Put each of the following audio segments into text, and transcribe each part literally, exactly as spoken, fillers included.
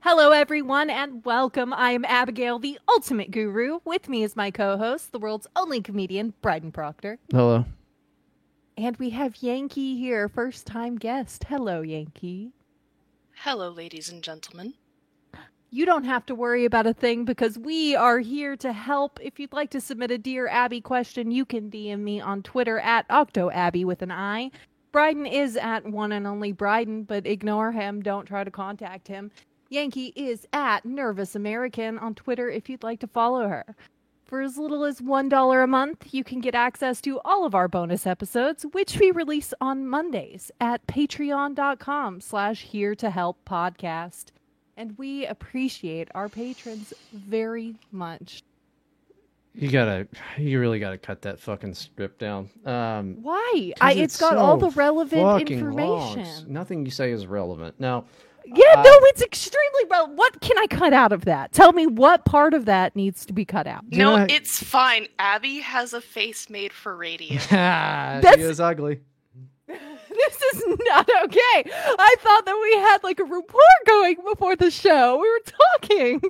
Hello, everyone, and welcome. I am Abigail, the ultimate guru. With me is my co-host, the world's only comedian, Bryden Proctor. Hello. And we have Yankee here, first-time guest. Hello, Yankee. Hello, ladies and gentlemen. You don't have to worry about a thing because we are here to help. If you'd like to submit a Dear Abby question, you can D M me on Twitter at OctoAbby with an I. Bryden is at one and only Bryden, but ignore him. Don't try to contact him. Yankee is at Nervous American on Twitter if you'd like to follow her. For as little as one dollar a month, you can get access to all of our bonus episodes, which we release on Mondays at patreon.com slash here to help podcast. And we appreciate our patrons very much. You gotta, you really gotta cut that fucking strip down. Um, Why? I, it's it's got so all the relevant fucking information. long. Nothing you say is relevant. Now, Yeah, uh, no, it's extremely relevant. What can I cut out of that? Tell me what part of that needs to be cut out. Do you no, know- it's fine. Abby has a face made for radio. she That's- is ugly. This is not okay. I thought that we had like a report going before the show. We were talking.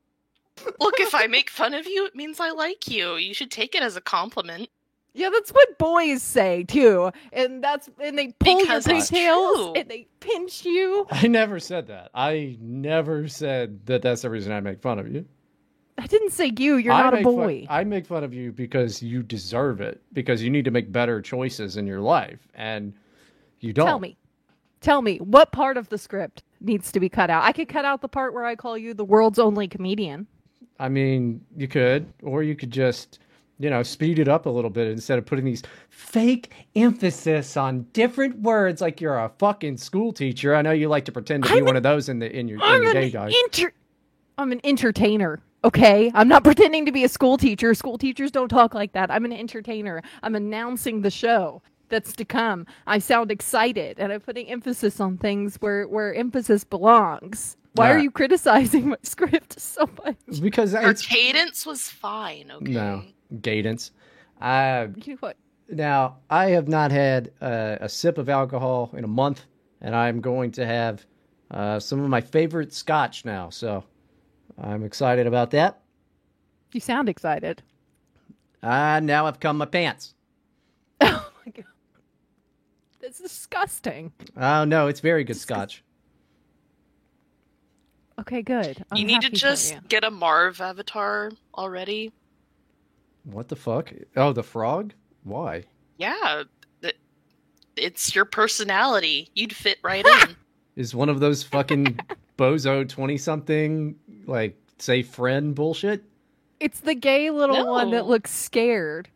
Look, if I make fun of you, it means I like you. You should take it as a compliment. Yeah, that's what boys say too, and that's and they pull Because your it's pigtails true. and they pinch you. I never said that. I never said that. That's the reason I make fun of you. I didn't say you. You're I not a make boy. Fun, I make fun of you because you deserve it. Because you need to make better choices in your life, and you don't. Tell me, tell me what part of the script needs to be cut out. I could cut out the part where I call you the world's only comedian. I mean, you could, or you could just, you know, speed it up a little bit instead of putting these fake emphasis on different words like you're a fucking school teacher. I know you like to pretend to be I'm one of those in the in your, in I'm your an day guy. inter- I'm an entertainer. Okay, I'm not pretending to be a school teacher. School teachers don't talk like that. I'm an entertainer. I'm announcing the show that's to come. I sound excited, and I'm putting emphasis on things where where emphasis belongs. Why are Alright. you criticizing my script so much? Because Her it's cadence was fine, okay? no cadence. Uh, You know what? now I have not had uh, a sip of alcohol in a month, and I'm going to have uh, some of my favorite scotch now. So I'm excited about that. You sound excited. Uh, now I've come my pants. Oh my god, that's disgusting. Oh no, it's very good scotch. Okay, good. I'm You need to happy for just you. get a Marv avatar already. What the fuck? Oh, the frog? Why? Yeah, th- it's your personality. You'd fit right in. Is one of those fucking bozo twenty-something, like, say friend bullshit? It's the gay little one that No. looks scared.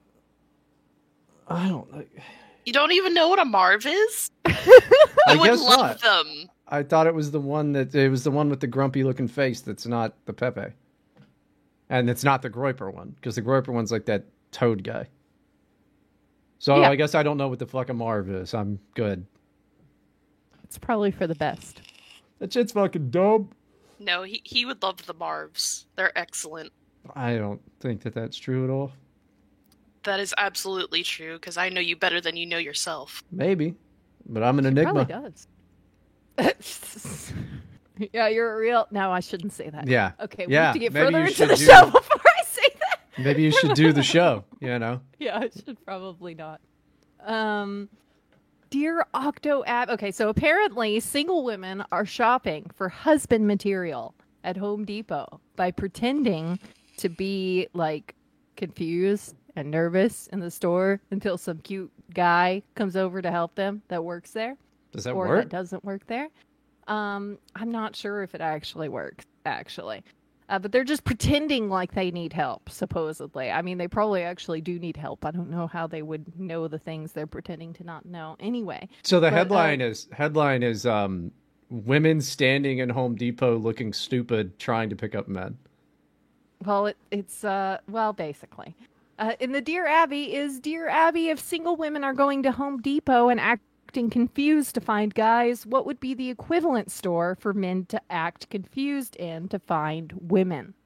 I don't know. You don't even know what a Marv is? I You would guess love not. them. I thought it was the one that, it was the one with the grumpy looking face that's not the Pepe. And it's not the Groiper one, because the Groiper one's like that toad guy. So Yeah. I guess I don't know what the fuck a Marv is. I'm good. It's probably for the best. That shit's fucking dumb. No, he, he would love the Marvs. They're excellent. I don't think that that's true at all. That is absolutely true, because I know you better than you know yourself. Maybe. But I'm an enigma. Probably does. Yeah, you're a real. No, I shouldn't say that. Yeah. Okay, we Yeah, have to get maybe further you into should the do- show before I say that. Maybe you should do the show, you know? Yeah, I should probably not. Um, dear Octo Ab. Okay, so apparently single women are shopping for husband material at Home Depot by pretending to be like confused and nervous in the store until some cute guy comes over to help them that works there. Does that or work? that doesn't work there. Um, I'm not sure if it actually works, actually. Uh, but they're just pretending like they need help, supposedly. I mean, they probably actually do need help. I don't know how they would know the things they're pretending to not know. Anyway, So the But, uh, headline is headline is um women standing in Home Depot looking stupid trying to pick up men. well, it, it's, uh, well, basically. Uh, in the Dear Abby is Dear Abby, if single women are going to Home Depot and acting confused to find guys, what would be the equivalent store for men to act confused in to find women?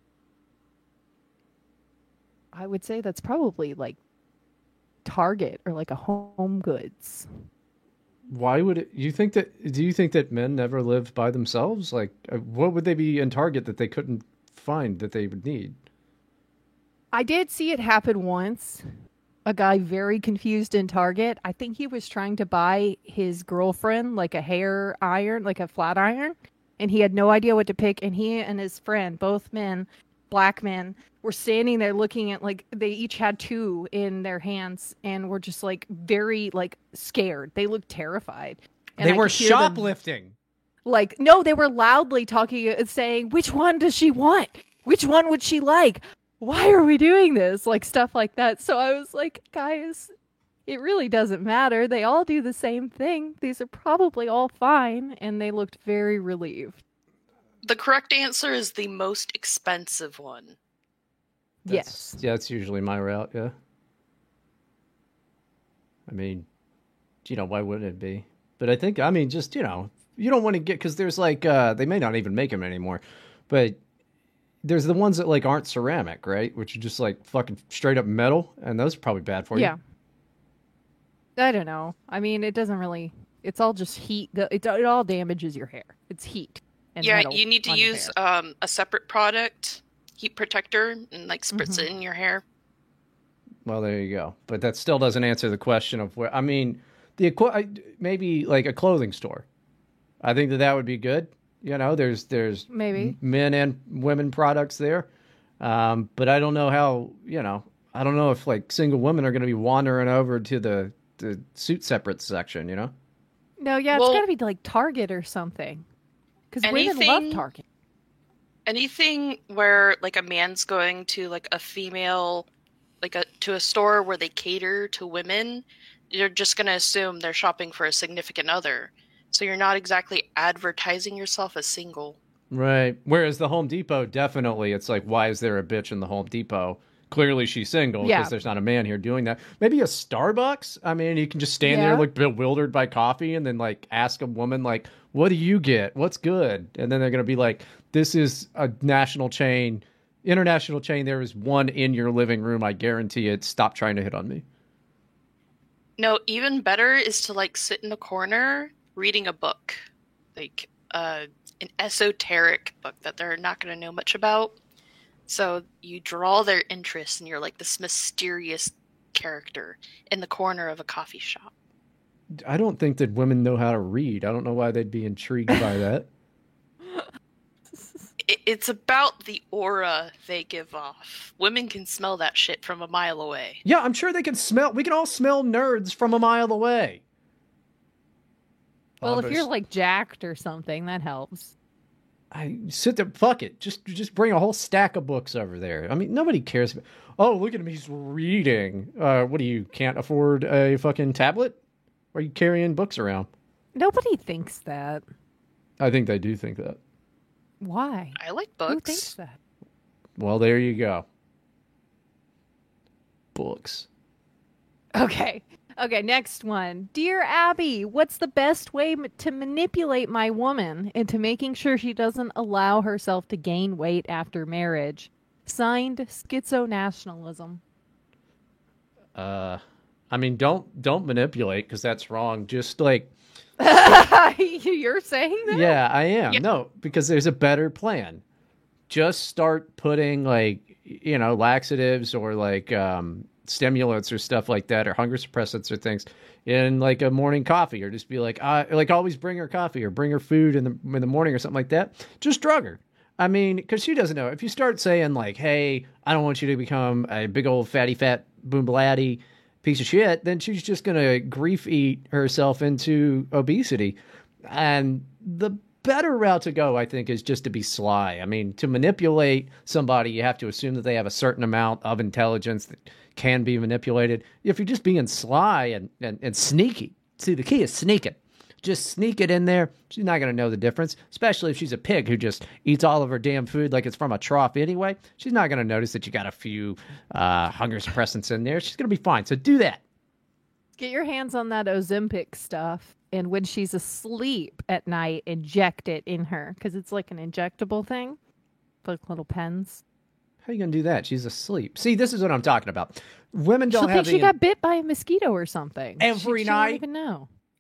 I would say that's probably like Target or like a Home Goods. Why would it, you think that, do you think that men never live by themselves? Like, uh, what would they be in Target that they couldn't find that they would need? I did see it happen once. A guy very confused in Target. I think he was trying to buy his girlfriend like a hair iron, like a flat iron, and he had no idea what to pick. And he and his friend, both men, black men, were standing there looking at, like, they each had two in their hands and were just like very like scared. They looked terrified. And they I were could hear them, shoplifting. like, no, they were loudly talking, uh, saying, "Which one does she want? Which one would she like? Why are we doing this?" Like, stuff like that. So I was like, guys, it really doesn't matter. They all do the same thing. These are probably all fine. And they looked very relieved. The correct answer is the most expensive one. That's, yes. Yeah, that's usually my route, yeah. I mean, you know, why wouldn't it be? But I think, I mean, just, you know, you don't want to get, because there's like, uh, they may not even make them anymore, but there's the ones that like aren't ceramic, right? Which are just like fucking straight up metal, and those are probably bad for you. Yeah. I don't know. I mean, it doesn't really, it's all just heat. It, it all damages your hair. It's heat. And Yeah, metal you need to on your use hair. um, a separate product, heat protector, and like spritz Mhm. it in your hair. Well, there you go. But that still doesn't answer the question of where, I mean, the equi- I- maybe like a clothing store. I think that that would be good. You know, there's there's Maybe. men and women products there. Um, but I don't know how, you know, I don't know if like single women are going to be wandering over to the, the suit separate section, you know? No, yeah, Well- it's got to be like Target or something. Because women love Anything- Target. Anything where like a man's going to like a female, like a to a store where they cater to women, you're just going to assume they're shopping for a significant other. So you're not exactly advertising yourself as single. Right. Whereas the Home Depot, definitely, it's like, why is there a bitch in the Home Depot? Clearly she's single because Yeah. there's not a man here doing that. Maybe a Starbucks? I mean, you can just stand there, Yeah. look bewildered by coffee, and then like ask a woman, like, what do you get? What's good? And then they're going to be like, this is a national chain, international chain. There is one in your living room. I guarantee it. Stop trying to hit on me. No, even better is to like sit in a corner reading a book, like uh, an esoteric book that they're not going to know much about. So you draw their interest, and you're like this mysterious character in the corner of a coffee shop. I don't think that women know how to read. I don't know why they'd be intrigued by that. It- It's about the aura they give off. Women can smell that shit from a mile away. Yeah, I'm sure they can smell. We can all smell nerds from a mile away. Well, Oh, if but you're it's- like jacked or something, that helps. I sit there, fuck it. Just just bring a whole stack of books over there. I mean, nobody cares. Oh, look at him. He's reading. Uh, what do you, can't afford a fucking tablet? Or are you carrying books around? Nobody thinks that. I think they do think that. Why? I like Who books. thinks that? Well, there you go. Books. Okay. Okay, next one. Dear Abby, what's the best way m- to manipulate my woman into making sure she doesn't allow herself to gain weight after marriage? Signed, Schizo-Nationalism. Uh, I mean, don't don't manipulate because that's wrong. Just like, You're saying that? yeah, I am. Yeah. No, because there's a better plan. Just start putting like, you know, laxatives or like um, stimulants or stuff like that, or hunger suppressants or things in like a morning coffee, or just be like, uh, like always bring her coffee or bring her food in the in the morning or something like that. Just drug her. I mean, because she doesn't know. If you start saying like, "Hey, I don't want you to become a big old fatty fat boombaladdy piece of shit," then she's just gonna grief eat herself into obesity. And the better route to go, I think, is just to be sly. I mean, to manipulate somebody, you have to assume that they have a certain amount of intelligence that can be manipulated. If you're just being sly and, and, and sneaky, see, the key is sneaking. Just sneak it in there. She's not going to know the difference, especially if she's a pig who just eats all of her damn food like it's from a trough anyway. She's not going to notice that you got a few uh, hunger suppressants in there. She's going to be fine. So do that. Get your hands on that Ozempic stuff, and when she's asleep at night, inject it in her, because it's like an injectable thing, like little pens. How are you going to do that? She's asleep. See, this is what I'm talking about. Women don't She'll have think she the... got bit by a mosquito or something. Every she, night? She won't even know.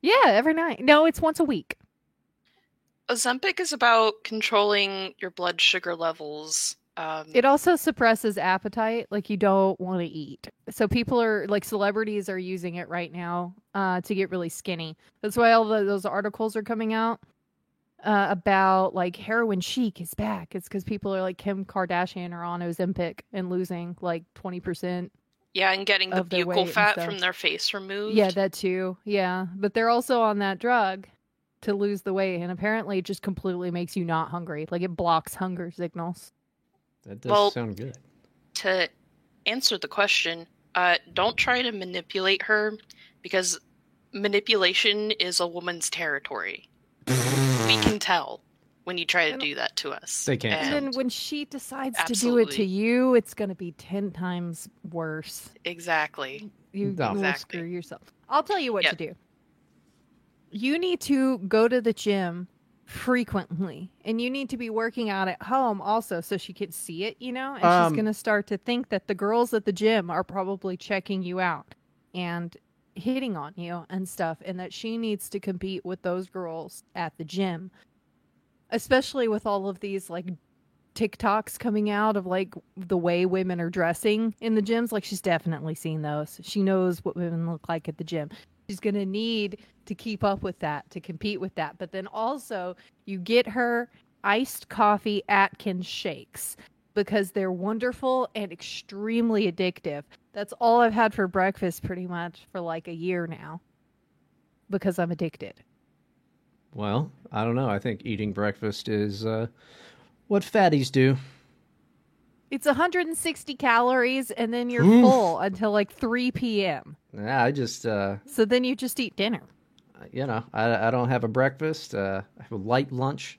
Yeah, every night. No, it's once a week. Ozempic is about controlling your blood sugar levels. Um, It also suppresses appetite, like you don't want to eat. So people are like celebrities are using it right now uh, to get really skinny. That's why all the, those articles are coming out uh, about like heroin chic is back. It's because people are like Kim Kardashian are on Ozempic and losing like twenty percent. yeah, and getting the of their weight buccal and fat stuff. from their face removed. Yeah, that too. Yeah, but they're also on that drug to lose the weight, and apparently it just completely makes you not hungry. Like it blocks hunger signals. That does Well- sound good. To answer the question, uh, don't try to manipulate her, because manipulation is a woman's territory. We can tell when you try to And- do that to us. They can't And tell. then when she decides to do it to Absolutely. you, it's going to be ten times worse. Exactly. You, No. you will Exactly. screw yourself. I'll tell you what Yep. to do. You need to go to the gym frequently, and you need to be working out at home also so she can see it, you know? And Um, she's going to start to think that the girls at the gym are probably checking you out and hitting on you and stuff, and that she needs to compete with those girls at the gym. Especially with all of these like TikToks coming out of like the way women are dressing in the gyms. Like she's definitely seen those. She knows what women look like at the gym. She's going to need to keep up with that, to compete with that. But then also you get her iced coffee Atkins shakes because they're wonderful and extremely addictive. That's all I've had for breakfast pretty much for like a year now because I'm addicted. Well, I don't know. I think eating breakfast is uh, what fatties do. It's one hundred sixty calories and then you're Oof. full until like three p.m. Yeah, I just, uh, So then you just eat dinner. you know, I, I don't have a breakfast. Uh, I have a light lunch.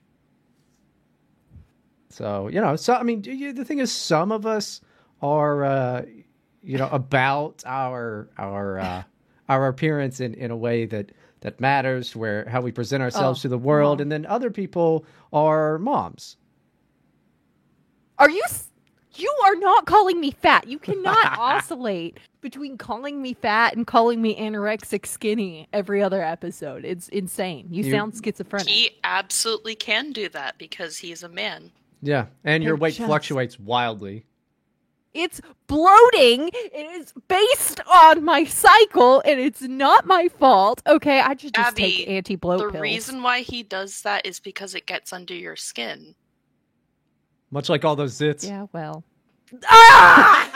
So, you know, so, I mean, you- the thing is, some of us are, uh, you know, about our, our, uh, our appearance in, in a way that, that matters, where how we present ourselves Oh, to the world. mom. And then other people are moms. Are you? s- You are not calling me fat. You cannot oscillate between calling me fat and calling me anorexic skinny every other episode. It's insane. You, You- sound schizophrenic. He absolutely can do that because he's a man. Yeah. And your You're weight just- fluctuates wildly. It's bloating. It is based on my cycle, and it's not my fault. Okay, I should just take Abby, anti-bloat The pills. reason why he does that is because it gets under your skin. Much like all those zits. Yeah, well. Ah!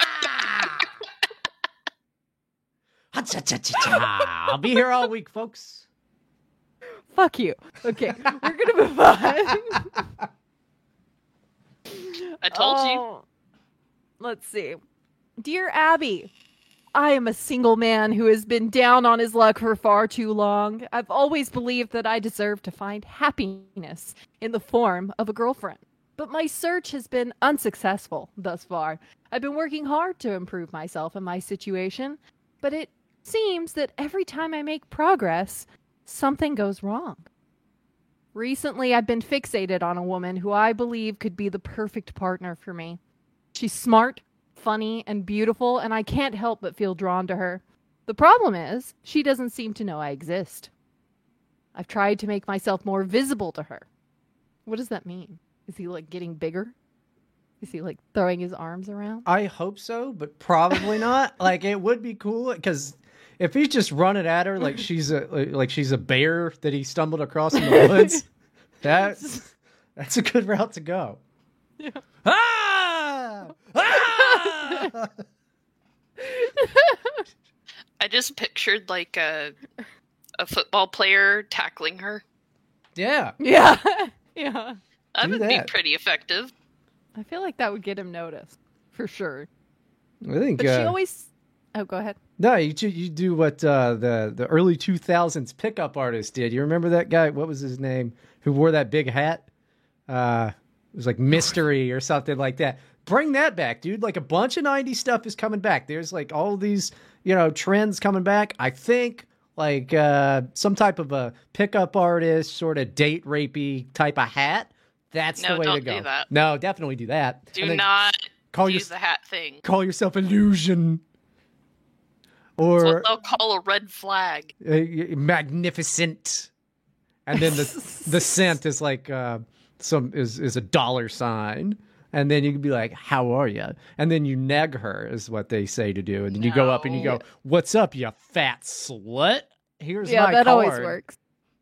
I'll be here all week, folks. Fuck you. Okay, we're gonna move on. I told you. Oh, let's see. Dear Abby, I am a single man who has been down on his luck for far too long. I've always believed that I deserve to find happiness in the form of a girlfriend. But my search has been unsuccessful thus far. I've been working hard to improve myself and my situation, but it seems that every time I make progress, something goes wrong. Recently, I've been fixated on a woman who I believe could be the perfect partner for me. She's smart, funny, and beautiful, and I can't help but feel drawn to her. The problem is, she doesn't seem to know I exist. I've tried to make myself more visible to her. What does that mean? Is he, like, getting bigger? Is he, like, throwing his arms around? I hope so, but probably not. Like, it would be cool because if he's just running at her like she's a like she's a bear that he stumbled across in the woods, that's that's a good route to go. Yeah. Ah! Ah! I just pictured like a a football player tackling her. Yeah, Yeah. Yeah. That Do would that. be pretty effective. I feel like that would get him noticed. For sure. I think. But she Uh, always... Oh, go ahead. no, you do- you do what uh, the the early two thousands pickup artist did. You remember that guy? What was his name? Who wore that big hat? Uh, it was like Mystery or something like that. Bring that back, dude. Like a bunch of nineties stuff is coming back. There's like all these, you know, trends coming back. I think like uh, some type of a pickup artist, sort of date rapey type of hat. That's No, the way don't to go. do that. No, definitely do that. Do And then not call use your- the hat thing. call yourself Illusion. or what they'll call a red flag. uh, magnificent, and then the the cent is like uh, some is is a dollar sign, and then you can be like, "How are you?" And then you neg her is what they say to do, and then you go up and you go, "What's up, you fat slut? Here's yeah, my that card." always works.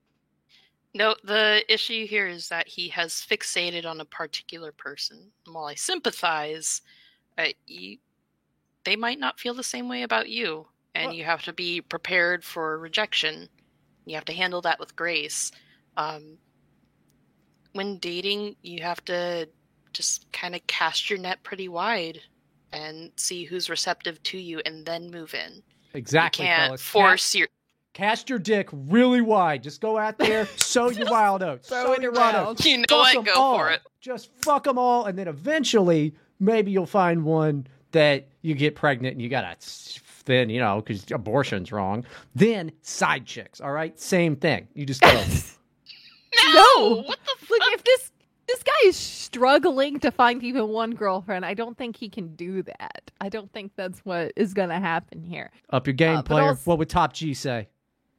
No, the issue here is that he has fixated on a particular person. And while I sympathize, uh, you, they might not feel the same way about you, and Well- you have to be prepared for rejection. You have to handle that with grace. Um, when dating, you have to just kind of cast your net pretty wide and see who's receptive to you, and then move in. Exactly, You can't fellas. force your Cast your dick really wide. Just go out there, sow your wild oats. throw Sow it your wild around. oats. You know Fuck what? 'em Go all. for it. Just fuck them all, and then eventually, maybe you'll find one that you get pregnant and you gotta, then, you know, because abortion's wrong. Then side chicks, all right? Same thing. You just go, No! No! What the fuck? Look, if this this guy is struggling to find even one girlfriend, I don't think he can do that. I don't think that's what is going to happen here. up your game, Uh, but player. also- What would Top G say?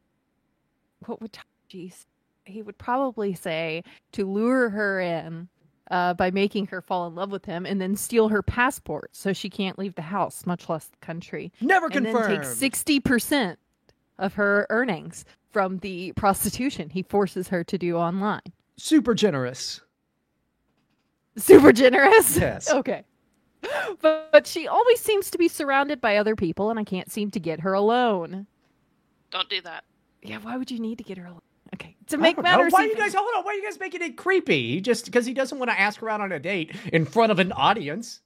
What would geez, he would probably say to lure her in uh, by making her fall in love with him, and then steal her passport so she can't leave the house, much less the country, Never and confirmed. then take sixty percent of her earnings from the prostitution he forces her to do online. Super generous. Super generous. Yes. Okay. But, but she always seems to be surrounded by other people, and I can't seem to get her alone. Don't do that. Yeah, why would you need to get her alone? Okay. To I make don't know. matters Why are you even- guys hold on? Why are you guys making it creepy? He just because he doesn't want to ask her out on a date in front of an audience.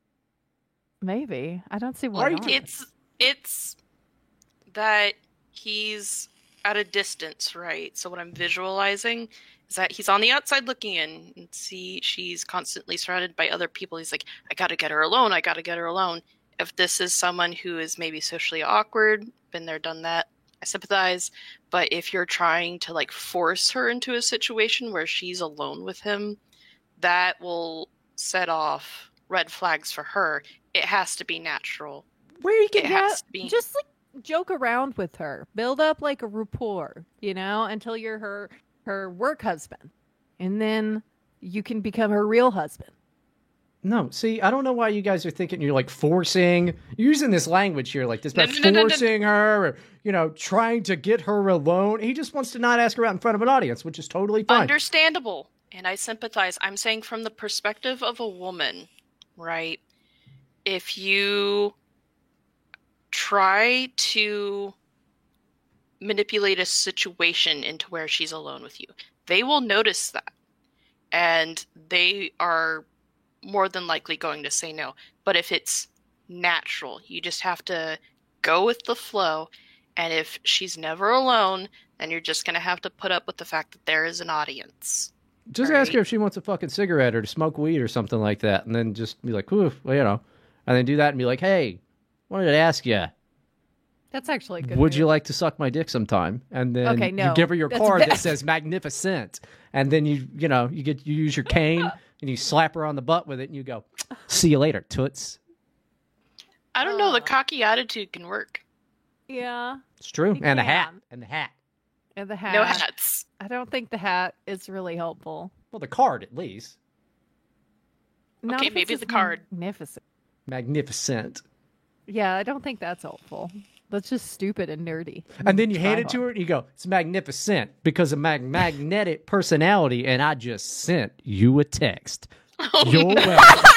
Maybe. I don't see Why why are you not. It's it's that he's at a distance, right? So what I'm visualizing is that he's on the outside looking in and see she's constantly surrounded by other people. He's like, I gotta get her alone, I gotta get her alone. If this is someone who is maybe socially awkward, been there, done that, I sympathize. But if you're trying to like force her into a situation where she's alone with him, that will set off red flags for her. It has to be natural. Where are you It getting has that? to be. Just like joke around with her. Build up like a rapport, you know, until you're her her work husband. And then you can become her real husband. No, see, I don't know why you guys are thinking you're like forcing, you're using this language here, like this No, about no, no, no, no. forcing her, or, you know, trying to get her alone. He just wants to not ask her out in front of an audience, which is totally fine. Understandable. And I sympathize. I'm saying from the perspective of a woman, right? If you try to manipulate a situation into where she's alone with you, they will notice that. And they are more than likely going to say no. But if it's natural, you just have to go with the flow. And if she's never alone, then you're just going to have to put up with the fact that there is an audience. Just Right. ask her if she wants a fucking cigarette or to smoke weed or something like that, and then just be like, "Ooh, well, you know," and then do that and be like, "Hey, wanted to ask you, That's actually a good. would move. you like to suck my dick sometime?" And then Okay, you no. give her your That's card bad. that says "magnificent," and then you, you know, you get you use your cane and you slap her on the butt with it, and you go, "See you later, toots." I don't know. The Uh. cocky attitude can work. Yeah. It's true, You and the hat, can. and the hat. And the hat. No hats. I don't think the hat is really helpful. Well, the card at least. Not Okay, if it's maybe just the card. Magnificent. Magnificent. Yeah, I don't think that's helpful. That's just stupid and nerdy. And then you hand it to Try her and you go, "It's magnificent because of my magnetic personality, and I just sent you a text. Oh, You're no. welcome."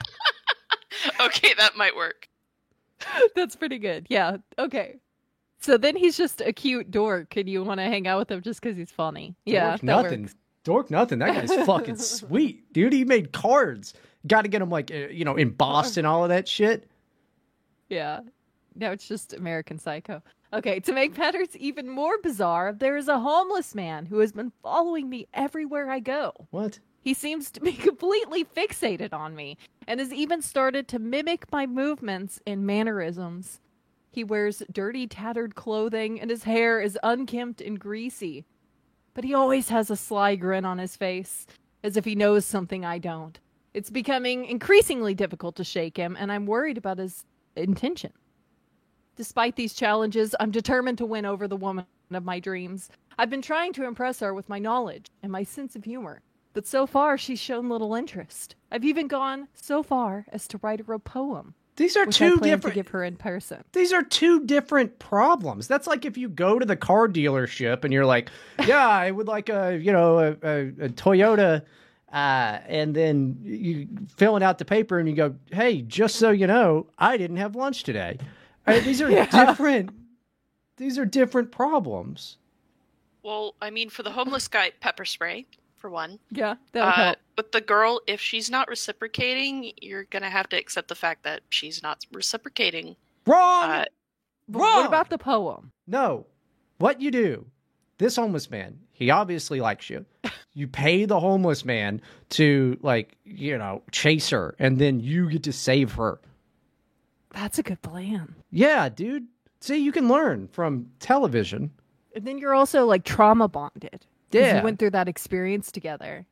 Okay, that might work. hard. That's pretty good. Yeah. Okay. So then he's just a cute dork, and you want to hang out with him just because he's funny. Yeah. Dork that nothing. works. Dork nothing. That guy's fucking sweet, dude. He made cards. Got to get them like, uh, you know, embossed and all of that shit. Yeah. No, it's just American Psycho. Okay, to make matters even more bizarre, there is a homeless man who has been following me everywhere I go. What? He seems to be completely fixated on me and has even started to mimic my movements and mannerisms. He wears dirty, tattered clothing and his hair is unkempt and greasy. But he always has a sly grin on his face, as if he knows something I don't. It's becoming increasingly difficult to shake him, and I'm worried about his intention. Despite these challenges, I'm determined to win over the woman of my dreams. I've been trying to impress her with my knowledge and my sense of humor, but so far she's shown little interest. I've even gone so far as to write her a poem. These are which two I plan different. to give her in person. These are two different problems. That's like if you go to the car dealership and you're like, "Yeah, I would like a you know a, a, a Toyota," uh, and then you filling out the paper and you go, "Hey, just so you know, I didn't have lunch today." Uh, these are Yeah. different. These are different problems. Well, I mean, for the homeless guy, pepper spray, for one. Yeah, that would Uh, help. with the girl, if she's not reciprocating, you're going to have to accept the fact that she's not reciprocating. Wrong. Uh, But wrong. what about the poem? No. What you do, this homeless man, he obviously likes you. You pay the homeless man to, like, you know, chase her, and then you get to save her. That's a good plan. Yeah, dude. See, you can learn from television. And then you're also like trauma bonded. 'Cause Yeah. You went through that experience together.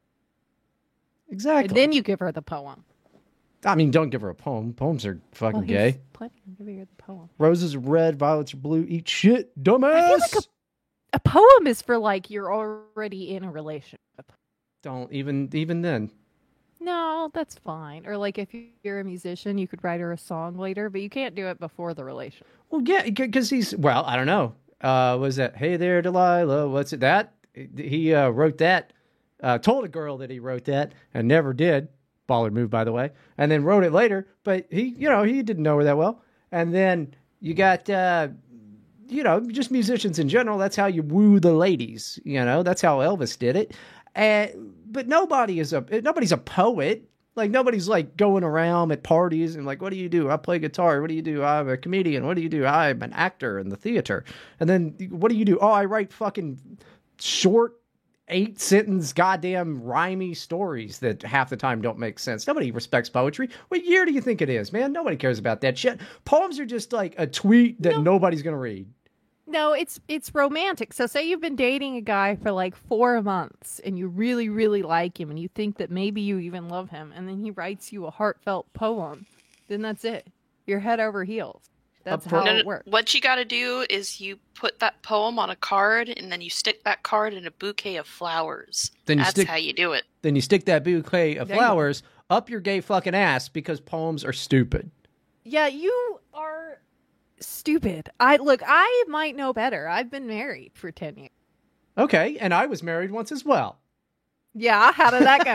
Exactly. And then you give her the poem. I mean, don't give her a poem. Poems are fucking Well, gay. he's planning on giving her the poem. Roses are red, violets are blue. Eat shit, dumbass. I feel like a, a poem is for like you're already in a relationship. Don't even, even then. No, that's fine. Or like if you're a musician, you could write her a song later, but you can't do it before the relationship. Well, yeah, because he's, well, I don't know. Uh, was that, hey there, Delilah? What's it? That? He uh, wrote that, uh, told a girl that he wrote that and never did. Baller move, by the way. And then wrote it later, but he, you know, he didn't know her that well. And then you got, uh, you know, just musicians in general. That's how you woo the ladies. You know, that's how Elvis did it. And, but nobody is a, nobody's a poet. Like, nobody's, like, going around at parties and, like, what do you do? I play guitar. What do you do? I'm a comedian. What do you do? I'm an actor in the theater. And then, what do you do? Oh, I write fucking short, eight-sentence, goddamn rhymey stories that half the time don't make sense. Nobody respects poetry. What year do you think it is, man? Nobody cares about that shit. Poems are just, like, a tweet that No. nobody's going to read. No, it's it's romantic. So say you've been dating a guy for like four months and you really, really like him and you think that maybe you even love him, and then he writes you a heartfelt poem. Then that's it. You're head over heels. That's A how pro- no, no, it works. what you got to do is you put that poem on a card, and then you stick that card in a bouquet of flowers. Then you That's stick- how you do it. Then you stick that bouquet of There you go. flowers up your gay fucking ass because poems are stupid. Yeah, you are stupid. I look, I might know better. I've been married for ten years. Okay, and I was married once as well. Yeah, how did that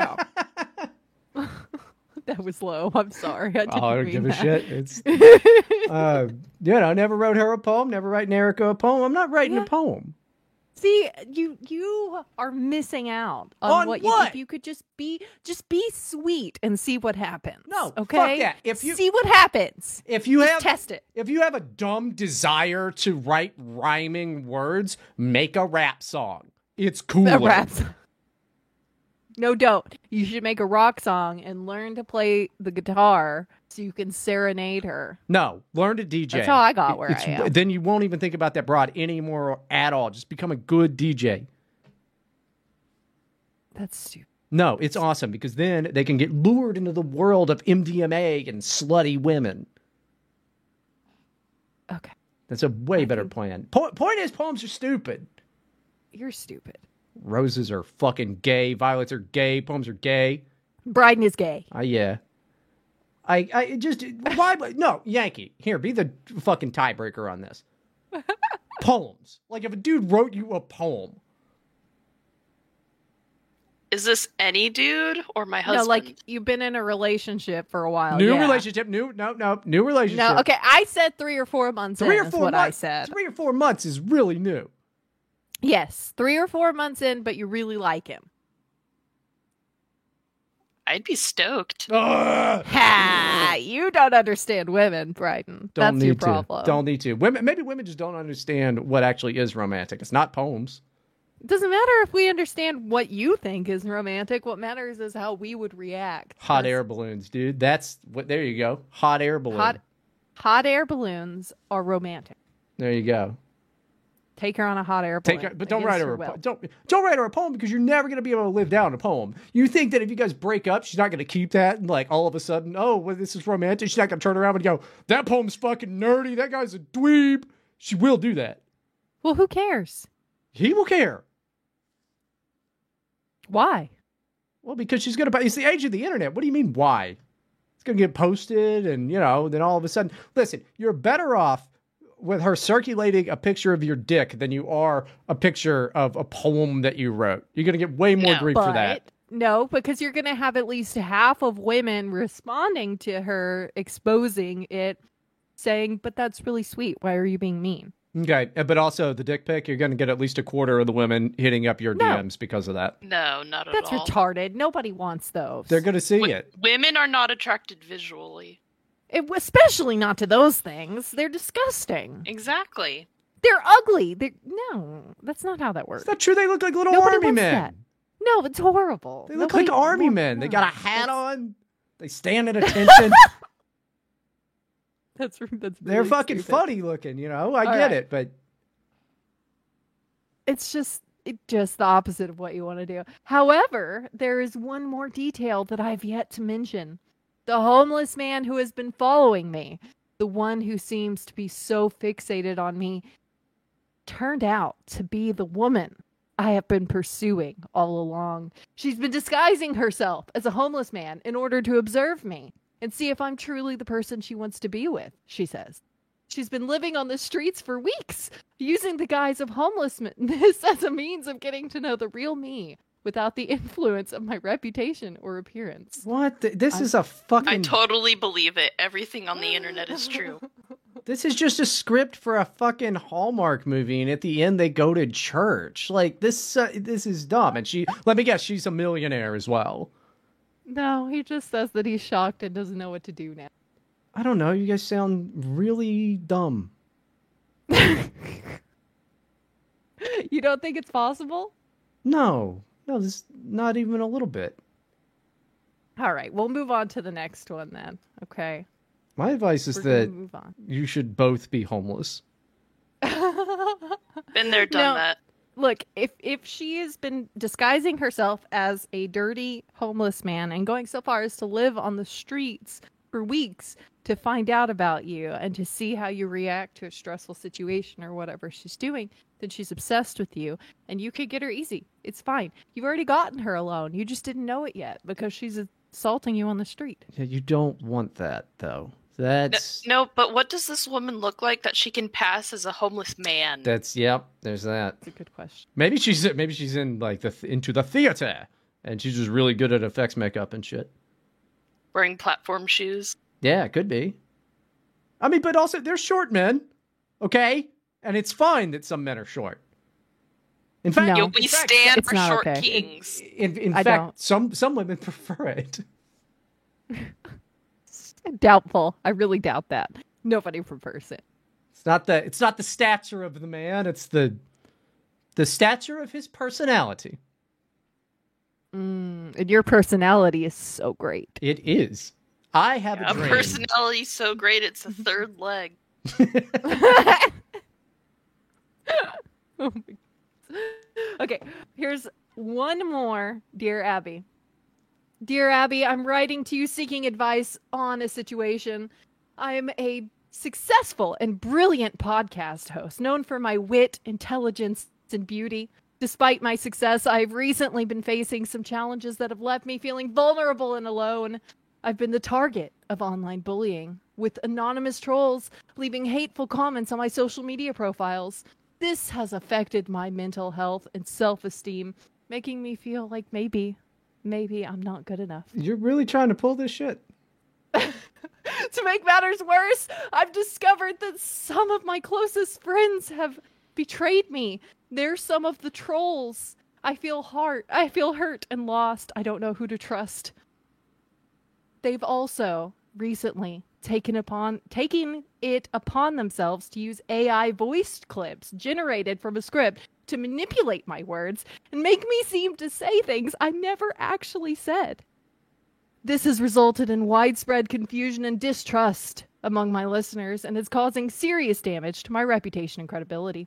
go? That was low. I'm sorry. I didn't Oh, I don't mean give a that. shit. It's, uh, you know, never wrote her a poem, never writing Erica a poem. I'm not writing Yeah. a poem. See, you you are missing out on, On what, what? You, if you could just be just be sweet and see what happens. No, fuck okay. that. If you- see what happens, If you just have test it. if you have a dumb desire to write rhyming words, make a rap song. It's cooler. A rap song. No, don't. You should make a rock song and learn to play the guitar so you can serenade her. No, learn to D J. That's how I got where It's- I am. Then you won't even think about that broad anymore at all. Just become a good D J. That's stupid. No, it's awesome because then they can get lured into the world of M D M A and slutty women. Okay, That's a way I better think- plan. Po- point is, poems are stupid. you're stupid. Roses are fucking gay. Violets are gay. Poems are gay. Bryden is gay. Uh, yeah. I, I just, why, no, Yankee, here, be the fucking tiebreaker on this. Poems. Like, if a dude wrote you a poem. Is this any dude or my husband? No, like you've been in a relationship for a while. New yeah. relationship. New, no, no, new relationship. No, okay. I said three or four months. Three in or is four what I months. said. Three or four months is really new. Yes, three or four months in, but you really like him. I'd be stoked. Ugh. Ha! You don't understand women, Bryden. Don't That's need your to. problem. Don't need to. Women, maybe women just don't understand what actually is romantic. It's not poems. It doesn't matter if we understand what you think is romantic. What matters is how we would react. Hot That's- air balloons, dude. That's what. There you go. Hot air balloon. Hot, hot air balloons are romantic. There you go. Take her on a hot air balloon. Take her, but don't against write her, a will. po- don't don't write her a poem because you're never going to be able to live down a poem. You think that if you guys break up, she's not going to keep that and like all of a sudden, oh, well, this is romantic. She's not going to turn around and go, that poem's fucking nerdy. That guy's a dweeb. She will do that. Well, who cares? He will care. Why? Well, because she's going to. It's the age of the internet. What do you mean? Why? It's going to get posted, and you know, then all of a sudden, listen, you're better off with her circulating a picture of your dick than you are a picture of a poem that you wrote. You're going to get way more No. grief But for that. no, because you're going to have at least half of women responding to her exposing it, saying, "But that's really sweet. Why are you being mean?" Okay, uh, but also the dick pic, you're going to get at least a quarter of the women hitting up your No. D Ms because of that. No, not at That's all. retarded. Nobody wants those. They're going to see Wo- it. Women are not attracted visually. It, especially not to those things. They're disgusting. Exactly. They're ugly. They're, no, that's not how that works. It's not true. They look like little Nobody army wants men. that. No, it's horrible. They look Nobody like army wants- men. They no. got a hat That's- on. They stand at attention. That's that's They're really fucking stupid. funny looking, you know? I All get right. it, but It's just it just the opposite of what you want to do. However, there is one more detail that I've yet to mention. The homeless man who has been following me, the one who seems to be so fixated on me, turned out to be the woman I have been pursuing all along. She's been disguising herself as a homeless man in order to observe me and see if I'm truly the person she wants to be with, she says. She's been living on the streets for weeks, using the guise of homelessness as a means of getting to know the real me without the influence of my reputation or appearance. what? The- This I- is a fucking. I totally believe it. Everything on the internet is true. This is just a script for a fucking Hallmark movie, and at the end they go to church. Like this, uh, this is dumb. And she, let me guess, she's a millionaire as well. No, he just says that he's shocked and doesn't know what to do now. I don't know. You guys sound really dumb. You don't think it's possible? No, no, this not even a little bit. All right, we'll move on to the next one then. Okay. My advice is We're gonna that move on. you should both be homeless. Been there, done No. that. Look, if if she has been disguising herself as a dirty homeless man and going so far as to live on the streets for weeks to find out about you and to see how you react to a stressful situation or whatever she's doing, then she's obsessed with you and you could get her easy. It's fine. You've already gotten her alone. You just didn't know it yet because she's assaulting you on the street. Yeah, you don't want that though. No, That's no, but what does this woman look like that she can pass as a homeless man? that's yep. There's that. That's a good question. Maybe she's maybe she's in like the into the theater, and she's just really good at effects makeup and shit. Wearing platform shoes. Yeah, it could be. I mean, but also they're short men, okay, and it's fine that some men are short. In fact, No. Yo, In we fact, stand it's for not short okay. kings. in, in I fact, don't. some some women prefer it. Doubtful. I really doubt that. Nobody prefers it. It's not the it's not the stature of the man. It's the the stature of his personality. Mm, and your personality is so great. It is. I have A a dream. personality so great it's a third leg. Oh my God. Okay, here's one more, Dear Abby. Dear Abby, I'm writing to you seeking advice on a situation. I'm a successful and brilliant podcast host, known for my wit, intelligence, and beauty. Despite my success, I've recently been facing some challenges that have left me feeling vulnerable and alone. I've been the target of online bullying, with anonymous trolls leaving hateful comments on my social media profiles. This has affected my mental health and self-esteem, making me feel like maybe, maybe I'm not good enough. You're really trying to pull this shit. To make matters worse, I've discovered that some of my closest friends have betrayed me. They're some of the trolls. I feel hurt. I feel hurt and lost. I don't know who to trust. They've also recently taken upon taking it upon themselves to use A I voiced clips generated from a script to manipulate my words and make me seem to say things I never actually said. This has resulted in widespread confusion and distrust among my listeners and is causing serious damage to my reputation and credibility.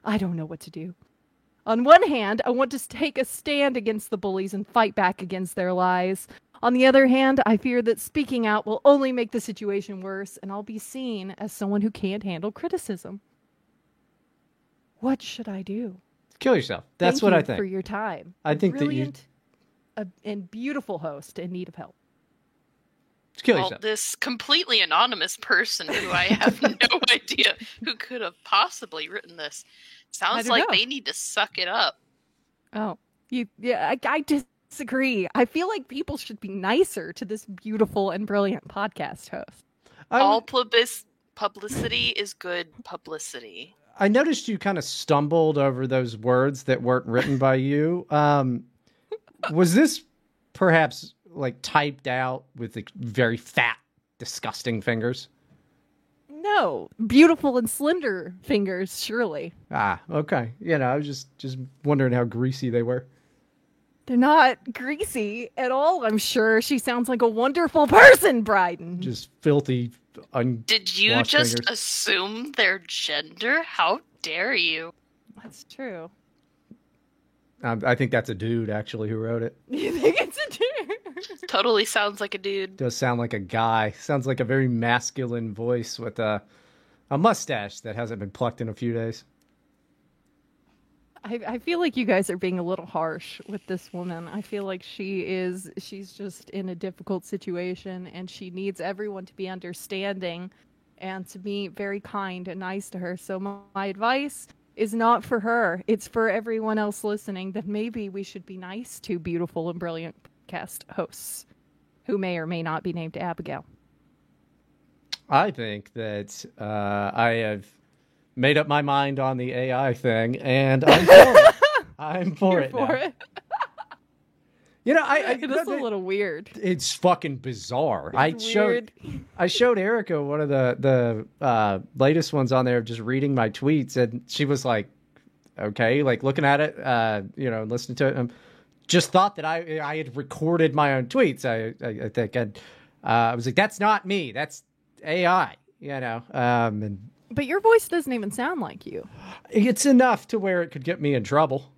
I don't know what to do. On one hand, I want to take a stand against the bullies and fight back against their lies. On the other hand, I fear that speaking out will only make the situation worse, and I'll be seen as someone who can't handle criticism. What should I do? Kill yourself. That's Thank what you I think. for your time. I think that you- Brilliant uh, and beautiful host in need of help. Kill Well, yourself. this completely anonymous person who I have no idea who could have possibly written this sounds don't like know. they need to suck it up. Oh, you? Yeah, I, I disagree. I feel like people should be nicer to this beautiful and brilliant podcast host. I, All publis- publicity is good publicity. I noticed you kind of stumbled over those words that weren't written by you. Um, was this perhaps like typed out with like, very fat, disgusting fingers? No, beautiful and slender fingers, surely. Ah, okay. You know, I was just just wondering how greasy they were. They're not greasy at all, I'm sure. She sounds like a wonderful person, Bryden. Just filthy, un. Did you Washed just fingers. assume their gender? How dare you? That's true. Um, I think that's a dude actually who wrote it. You think it's a dude? Totally sounds like a dude. Does sound like a guy. Sounds like a very masculine voice with a a mustache that hasn't been plucked in a few days. I, I feel like you guys are being a little harsh with this woman. I feel like she is, she's just in a difficult situation and she needs everyone to be understanding and to be very kind and nice to her. So my, my advice is not for her. It's for everyone else listening that maybe we should be nice to beautiful and brilliant podcast hosts who may or may not be named Abigail. I think that uh, I have made up my mind on the A I thing, and I'm for it. I'm for You're it for now. it. You know, I, I It is a little weird. it's fucking bizarre. I It's showed weird. I showed Erica one of the the uh, latest ones on there, just reading my tweets, and she was like, "Okay," like looking at it, uh, you know, listening to it. Um, just thought that I I had recorded my own tweets. I I, I think, and uh, I was like, "That's not me. That's A I." You know, um, and But your voice doesn't even sound like you. it's enough to where it could get me in trouble.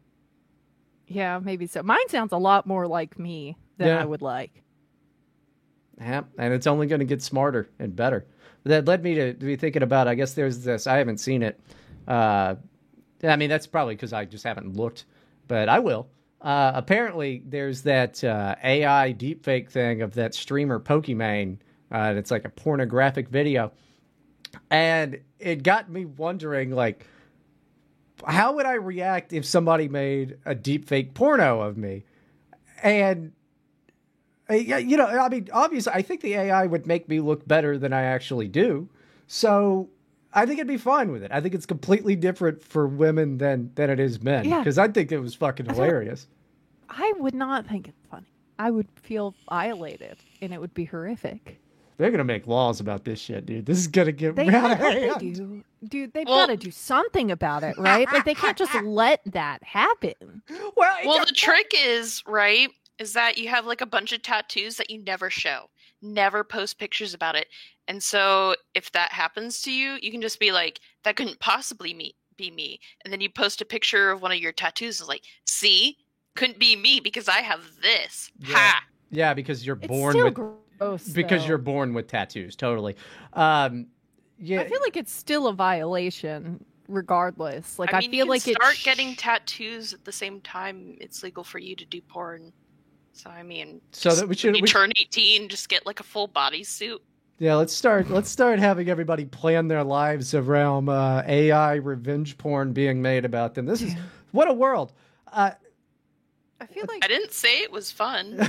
Yeah, maybe so. Mine sounds a lot more like me than Yeah. I would like. Yeah, and it's only going to get smarter and better. That led me to be thinking about, I guess there's this, I haven't seen it. Uh, I mean, that's probably because I just haven't looked, but I will. Uh, apparently, there's that uh, A I deepfake thing of that streamer Pokimane. Uh, it's like a pornographic video. And it got me wondering, like, how would I react if somebody made a deepfake porno of me? And Uh, yeah, you know, I mean, obviously, I think the A I would make me look better than I actually do. So I think it'd be fine with it. I think it's completely different for women than than it is men. Yeah. Because I think it was fucking hilarious. I would not think it's funny. I would feel violated, and it would be horrific. They're gonna make laws about this shit, dude. This is gonna get They, out I of hope they hand. do. Dude, they've Well- got to do something about it, right? Like, they can't just let that happen. Well, it- Well, the trick is, right, is that you have like a bunch of tattoos that you never show, never post pictures about it. And so if that happens to you, you can just be like, that couldn't possibly me- be me. And then you post a picture of one of your tattoos. It's like, see, couldn't be me because I have this. Yeah. Ha! yeah, because you're It's born still with gross. because though. you're born with tattoos. Totally. Um, yeah, I feel like it's still a violation, regardless. Like, I, I mean, feel you can like it. start sh- getting tattoos at the same time it's legal for you to do porn. So I mean, So just that we should- when you we- turn eighteen, just get like a full bodysuit. yeah. Let's start. Let's start having everybody plan their lives around uh, A I revenge porn being made about them. This is what a world. Uh, I feel like I didn't say it was fun.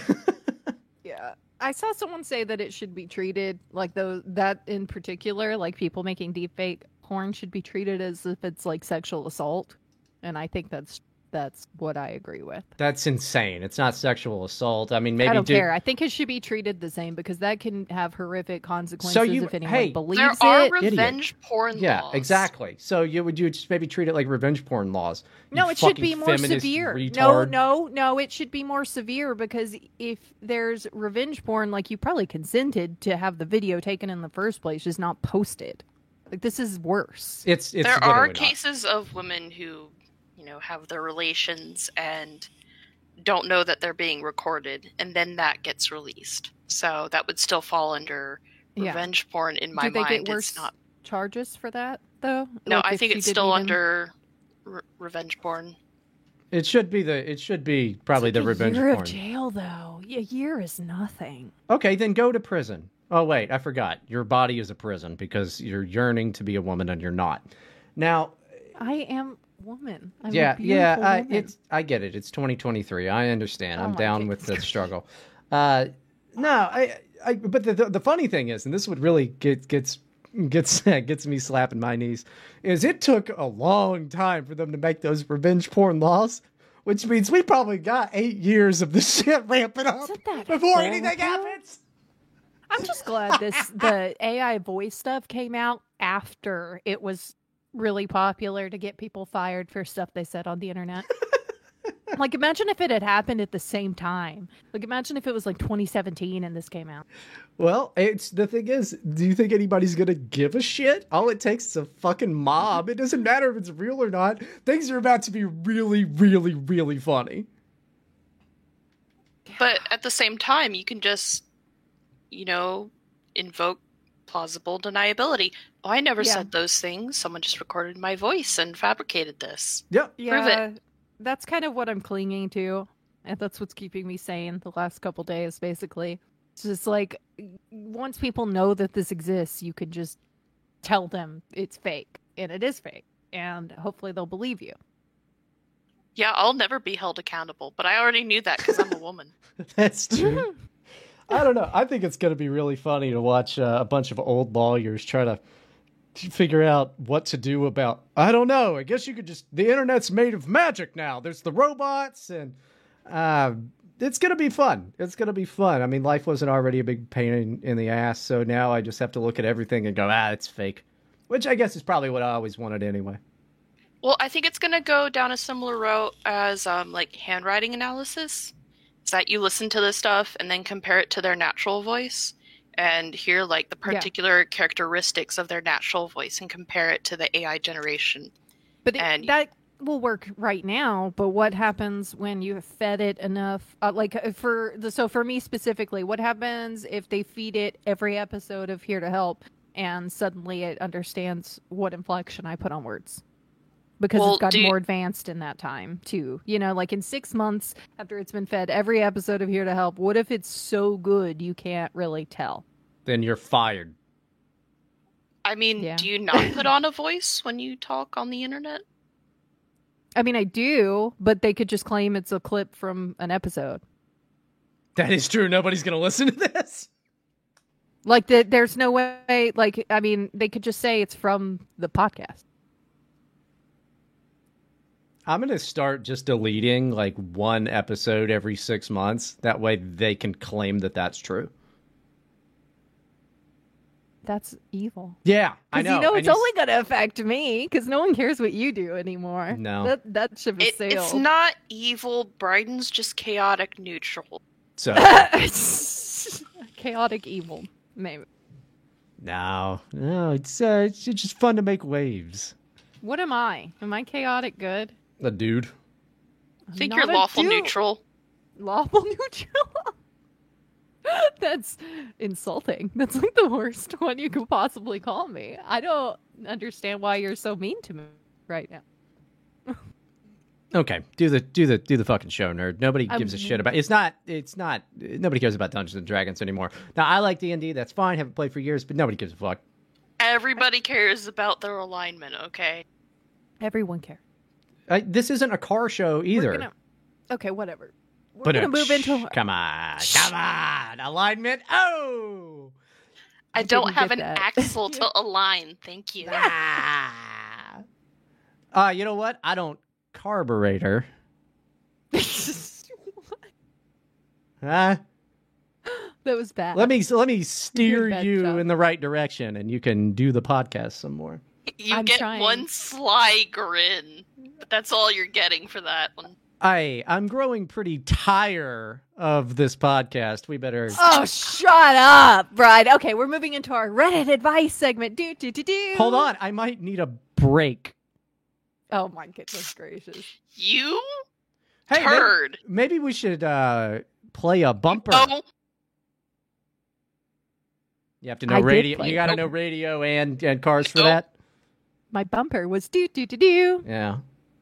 Yeah. I saw someone say that it should be treated like those that in particular, like people making deepfake porn should be treated as if it's like sexual assault. And I think that's that's what I agree with. That's insane. It's not sexual assault. I mean, maybe I don't do- care. I think it should be treated the same because that can have horrific consequences you- if anyone hey, believes There are it. revenge porn Yeah, laws. exactly. So you would you would just maybe treat it like revenge porn laws? You No, it should fucking be more feminist severe. No, retard. no, no, it should be more severe because if there's revenge porn, like you probably consented to have the video taken in the first place, just not posted. Like, this is worse. It's it's there are literally not. cases of women who, you know, have their relations and don't know that they're being recorded, and then that gets released. So that would still fall under Yeah. revenge porn in my Do they mind. get worse It's not. charges for that, though? No, Like, I if think she it's didn't still even- under re- revenge porn. It should be the. It should be probably It's like the revenge a year porn. of jail, though. A year is nothing. Okay, then go to prison. Oh wait, I forgot. Your body is a prison because you're yearning to be a woman and you're not. Now, I am woman. I'm yeah, a yeah, beautiful I, woman. it's I get it. It's twenty twenty-three. I understand. Oh I'm my down with goodness. the struggle. Uh, no, I, I. But the, the the funny thing is, and this would really get gets gets gets me slapping my knees, is it took a long time for them to make those revenge porn laws, which means we probably got eight years of this shit ramping up Isn't that before horrible? anything happens. I'm just glad this the A I voice stuff came out after it was really popular to get people fired for stuff they said on the internet. Like, imagine if it had happened at the same time. Like, imagine if it was like twenty seventeen and this came out. Well, it's the thing is, do you think anybody's gonna give a shit? All it takes is a fucking mob. It doesn't matter if it's real or not. Things are about to be really, really, really funny. But at the same time, you can just, you know, invoke plausible deniability. Oh, I never Yeah. said those things. Someone just recorded my voice and fabricated this. Yep. Prove it. That's kind of what I'm clinging to, and that's what's keeping me sane the last couple days, basically. It's just like, once people know that this exists, you can just tell them it's fake, and it is fake, and hopefully they'll believe you. Yeah, I'll never be held accountable, but I already knew that because I'm a woman. That's true. I don't know. I think it's going to be really funny to watch uh, a bunch of old lawyers try to figure out what to do about, I don't know. I guess you could just, the internet's made of magic now. There's the robots and uh, it's going to be fun. It's going to be fun. I mean, life wasn't already a big pain in, in the ass. So now I just have to look at everything and go, ah, it's fake, which I guess is probably what I always wanted anyway. Well, I think it's going to go down a similar route as um, like handwriting analysis. Is that you listen to this stuff and then compare it to their natural voice and hear like the Yeah. particular characteristics of their natural voice and compare it to the A I generation. But it, And- that will work right now. But what happens when you have fed it enough? Uh, like uh, for the so for me specifically, what happens if they feed it every episode of Here to Help and suddenly it understands what inflection I put on words? Because Well, it's gotten do you- more advanced in that time too. You know, like in six months after it's been fed every episode of Here to Help, what if it's so good you can't really tell? Then you're fired. I mean, Yeah. do you not put on a voice when you talk on the internet? I mean, I do, but they could just claim it's a clip from an episode. That is true. Nobody's going to listen to this. Like, the, there's no way, like, I mean, they could just say it's from the podcast. I'm going to start just deleting like one episode every six months. That way they can claim that that's true. That's evil. Yeah, I Because know. you know and it's you s- only going to affect me, because no one cares what you do anymore. No. That, that ship has It, sailed. it's not evil. Bryden's just chaotic neutral. So, Chaotic evil, maybe. no, no, it's, uh, it's just fun to make waves. What am I? Am I chaotic good? A dude. I think Not you're a lawful dude. neutral. Lawful neutral? That's insulting. That's like the worst one you could possibly call me. I don't understand why you're so mean to me right now. Okay, do the do the do the fucking show, nerd. Nobody I'm- gives a shit about. It's not. It's not. Nobody cares about Dungeons and Dragons anymore. Now, I like D and D. That's fine. Haven't played for years, but nobody gives a fuck. Everybody cares about their alignment, okay? Everyone cares. I, this isn't a car show We're either. gonna- Okay, whatever. We're But gonna move into. Come on, come on, alignment. Oh, I don't didn't have get an that. axle to align, thank you. ah. Uh, you know what? I don't carburetor. Huh? That was bad. Let me let me steer bad you job. in the right direction, and you can do the podcast some more. You I'm get trying. one sly grin, but that's all you're getting for that one. I I'm growing pretty tired of this podcast. We better. Oh, shut up, Bride. Okay, we're moving into our Reddit advice segment. Do do do do. Hold on, I might need a break. Oh my goodness gracious! You Hey, turd. Maybe, maybe we should uh, play a bumper. Oh, You have to know I did radio. play You got to it. know radio and and cars for Oh. that. My bumper was do do do do. Yeah.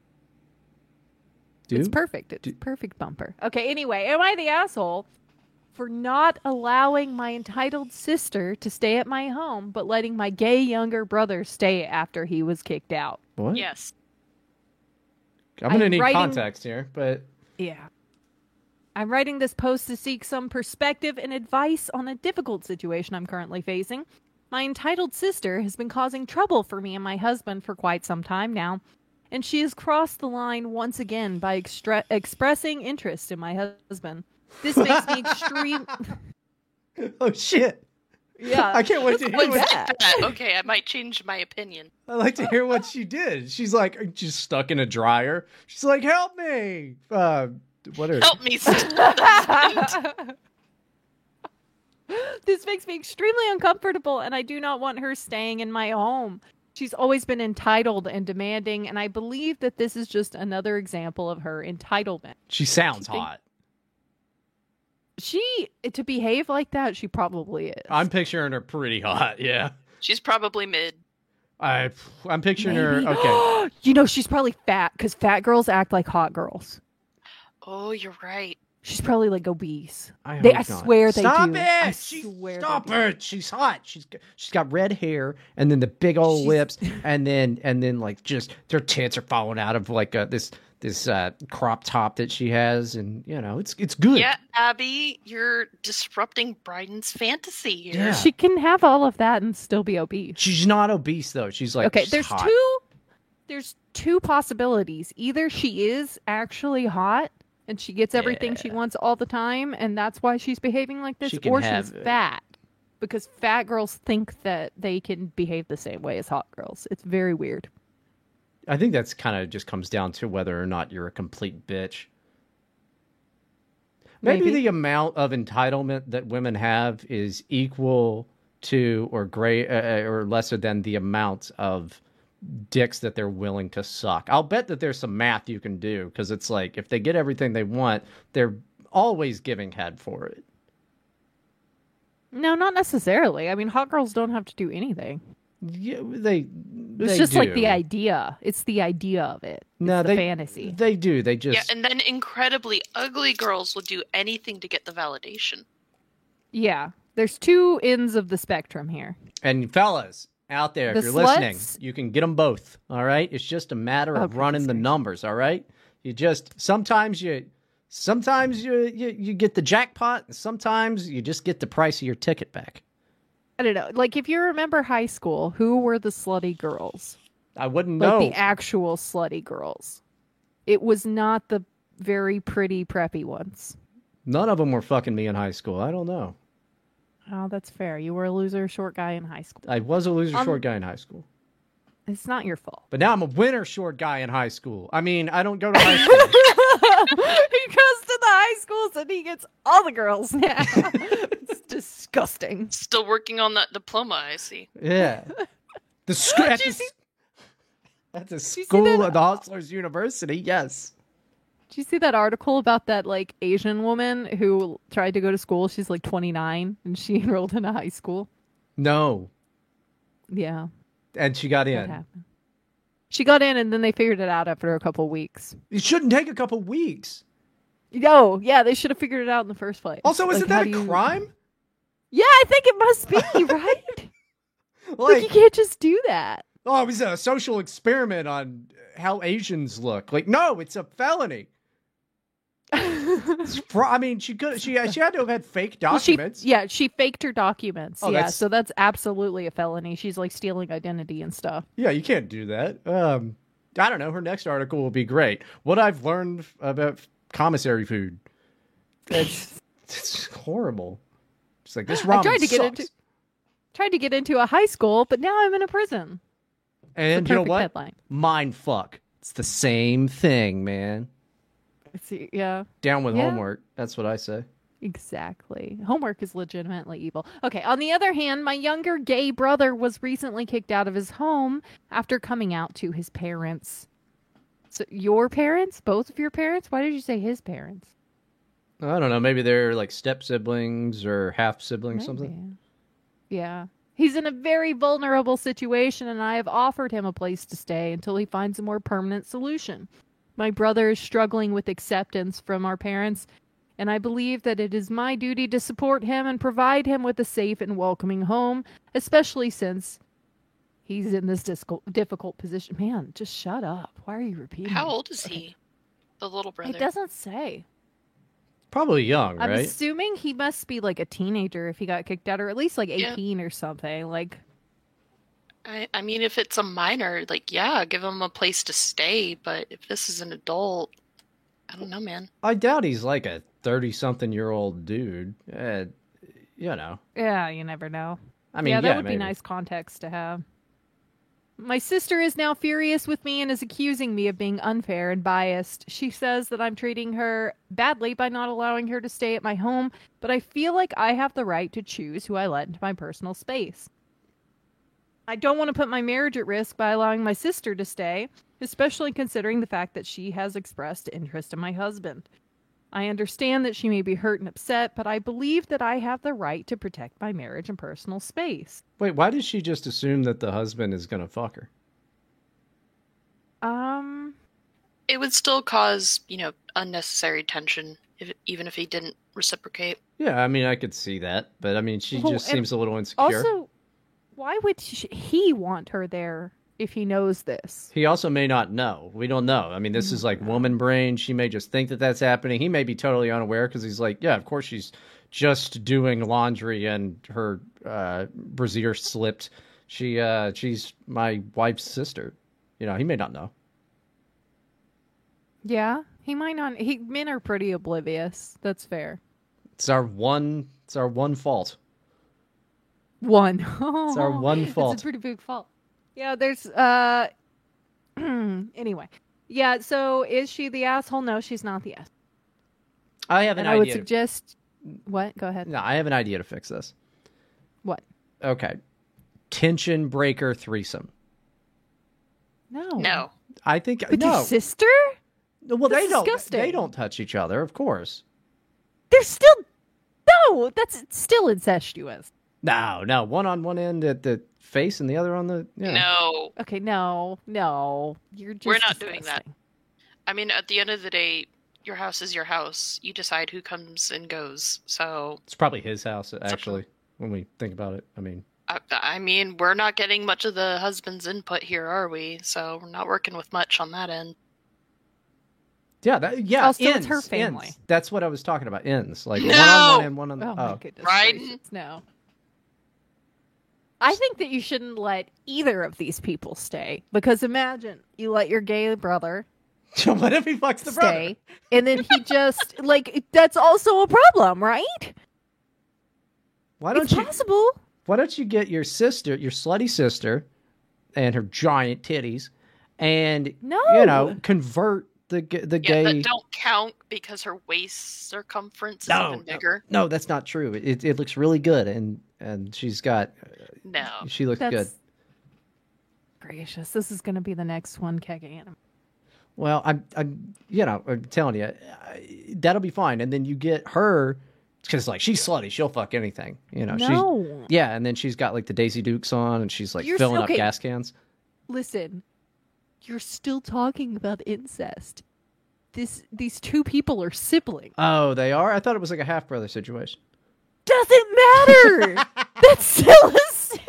It's Do? perfect. It's Do- perfect bumper. Okay, anyway, am I the asshole for not allowing my entitled sister to stay at my home, but letting my gay younger brother stay after he was kicked out? What? yes. I'm gonna I'm need writing- context here, but Yeah. I'm writing this post to seek some perspective and advice on a difficult situation I'm currently facing. My entitled sister has been causing trouble for me and my husband for quite some time now, and she has crossed the line once again by extre- expressing interest in my husband. This makes me extreme. oh shit! Yeah. I can't wait to hear What's what. that? That- Okay, I might change my opinion. I like to hear what she did. She's like just stuck in a dryer. She's like, "Help me!" Uh, what are? Help me, sister. This makes me extremely uncomfortable, and I do not want her staying in my home. She's always been entitled and demanding, and I believe that this is just another example of her entitlement. She sounds Keeping- hot. She, to behave like that, she probably is. I'm picturing her pretty hot. Yeah. She's probably mid. I I'm picturing Maybe. her. Okay. You know, she's probably fat, because fat girls act like hot girls. Oh, you're right. She's probably like obese. I, They- hope I not. swear they Stop do. it! I She- swear they Stop do. it! She's hot. She's g- she's got red hair and then the big old She's- lips and then and then like just her tits are falling out of like uh, this this uh, crop top that she has, and you know it's it's good. Yeah, Abby, you're disrupting Bryden's fantasy here. Yeah. She can have all of that and still be obese. She's not obese though. She's like okay, just there's hot. two there's two possibilities. Either she is actually hot and she gets everything she Yeah. wants all the time and that's why she's behaving like this, She can or have she's it. fat. Because fat girls think that they can behave the same way as hot girls. It's very weird. I think that's kind of just comes down to whether or not you're a complete bitch. Maybe, Maybe. the amount of entitlement that women have is equal to or great uh, or lesser than the amount of dicks that they're willing to suck. I'll bet that there's some math you can do because it's like if they get everything they want, they're always giving head for it. No, not necessarily. I mean, hot girls don't have to do anything. Yeah, they. It's they just like do. the idea. It's the idea of it. It's No, the they fantasy. They do. They just. Yeah, and then incredibly ugly girls will do anything to get the validation. Yeah. There's two ends of the spectrum here. And fellas out there, The if you're listening, sluts- you can get them both. All right, it's just a matter of Okay, running the sorry. numbers. All right, you just sometimes you sometimes you, you you get the jackpot, and sometimes you just get the price of your ticket back. I don't know. Like, if you remember high school, who were the slutty girls? I wouldn't Like know. the actual slutty girls. It was not the very pretty, preppy ones. None of them were fucking me in high school. I don't know. Oh, that's fair. You were a loser, short guy in high school. I was a loser Um, short guy in high school, It's not your fault. but now I'm a winner short guy in high school. I mean, I don't go to high school. He goes to the high schools and he gets all the girls now. It's disgusting. Still working on that diploma, I see. Yeah. The school at, Did you the, see- at the see school that- at the Hustlers University, yes. Did you see that article about that like Asian woman who tried to go to school? She's like twenty-nine and she enrolled in a high school. No. Yeah, And she got that in. happened. She got in and then they figured it out after a couple weeks. It shouldn't take a couple weeks. No, yeah, they should have figured it out in the first place. Also, Like, isn't how that a do you- crime? Yeah, I think it must be, right? Like, Like, you can't just do that. oh, it was a social experiment on how Asians look. Like, no, it's a felony. It's fr- I mean, she could. She she had to have had fake Well, she, documents. yeah, she faked her documents. Oh, yeah, that's- so that's absolutely a felony. She's like stealing identity and stuff. Yeah, you can't do that. Um, I don't know. Her next article will be great. What I've learned about commissary food. It's, it's horrible. It's like this ramen I tried to get sucks. into tried to get into a high school, but now I'm in a prison. And The you know perfect what? headline. Mind fuck. It's the same thing, man. See, yeah. Down with Yeah. homework. That's what I say. Exactly. Homework is legitimately evil. Okay, on the other hand, my younger gay brother was recently kicked out of his home after coming out to his parents. So, your parents? Both of your parents? Why did you say his parents? I don't know. Maybe they're like step siblings or half siblings, something. Maybe. Yeah. He's in a very vulnerable situation, and I have offered him a place to stay until he finds a more permanent solution. My brother is struggling with acceptance from our parents, and I believe that it is my duty to support him and provide him with a safe and welcoming home, especially since he's in this disco- difficult position. Man, just shut up. Why are you repeating? How it? old is Okay. he? The little brother. It doesn't say. Probably young, I'm right? assuming he must be like a teenager if he got kicked out, or at least like Yeah. eighteen or something. Like, I, I mean, if it's a minor, like, yeah, give him a place to stay. But if this is an adult, I don't know, man. I doubt he's like a thirty-something-year-old dude. Uh, you know. yeah, you never know. I mean, yeah, yeah, that would maybe. be nice context to have. My sister is now furious with me and is accusing me of being unfair and biased. She says that I'm treating her badly by not allowing her to stay at my home, but I feel like I have the right to choose who I let into my personal space. I don't want to put my marriage at risk by allowing my sister to stay, especially considering the fact that she has expressed interest in my husband. I understand that she may be hurt and upset, but I believe that I have the right to protect my marriage and personal space. Wait, why does she just assume that the husband is gonna fuck her? Um, It would still cause, you know, unnecessary tension, if even if he didn't reciprocate. Yeah, I mean, I could see that, but I mean, she Well, just and seems a little insecure. also, why would sh he want her there if he knows this? He also may not know. We don't know. I mean, this is like woman brain. She may just think that that's happening. He may be totally unaware because he's like, yeah, of course she's just doing laundry and her uh, brassiere slipped. She, uh, she's my wife's sister. You know, he may not know. Yeah, he might not. He men are pretty oblivious. That's fair. It's our one. It's our one fault. One. It's our one fault. It's a pretty big fault. Yeah, there's uh anyway. Yeah, so is she the asshole? No, she's not the asshole. I have an And I would idea. suggest what? Go ahead. No, I have an idea to fix this. What? Okay. Tension breaker threesome. No. No. I think With no. your sister? Well, they That's don't. disgusting. They don't touch each other, of course. They're still No, that's still incestuous. No, no. One on one end at the face and the other on the. You know. No. Okay, no, no. You're just We're not doing that. disgusting. I mean, at the end of the day, your house is your house. You decide who comes and goes. So, It's probably his house, actually, when we think about it. I mean, I, I mean, we're not getting much of the husband's input here, are we? So, we're not working with much on that end. yeah, that, yeah. Also, it's ends, her family. ends. That's what I was talking about. Ends like one No! on one and one on the. Oh, my Oh, goodness Right? gracious, no. I think that you shouldn't let either of these people stay because imagine you let your gay brother what if he fucks the brother? stay and then he just like that's also a problem, right? Why don't It's you? possible. Why don't you get your sister, your slutty sister, and her giant titties, and No. you know, convert the g- the Yeah, gay. that don't count because her waist circumference is No, even no. bigger. No, that's not true. It it looks really good, and and she's got. No. She looks That's good. gracious. This is going to be the next one kegging anime. Well, I'm, I'm, you know, I'm telling you, I, that'll be fine. And then you get her, because like she's slutty, she'll fuck anything, you know. She's, No. yeah, and then she's got like the Daisy Dukes on, and she's like You're s- filling okay. up gas cans. Listen, you're still talking about incest. This these two people are siblings. Oh, they are. I thought it was like a half brother situation. Doesn't matter. That's still a sibling.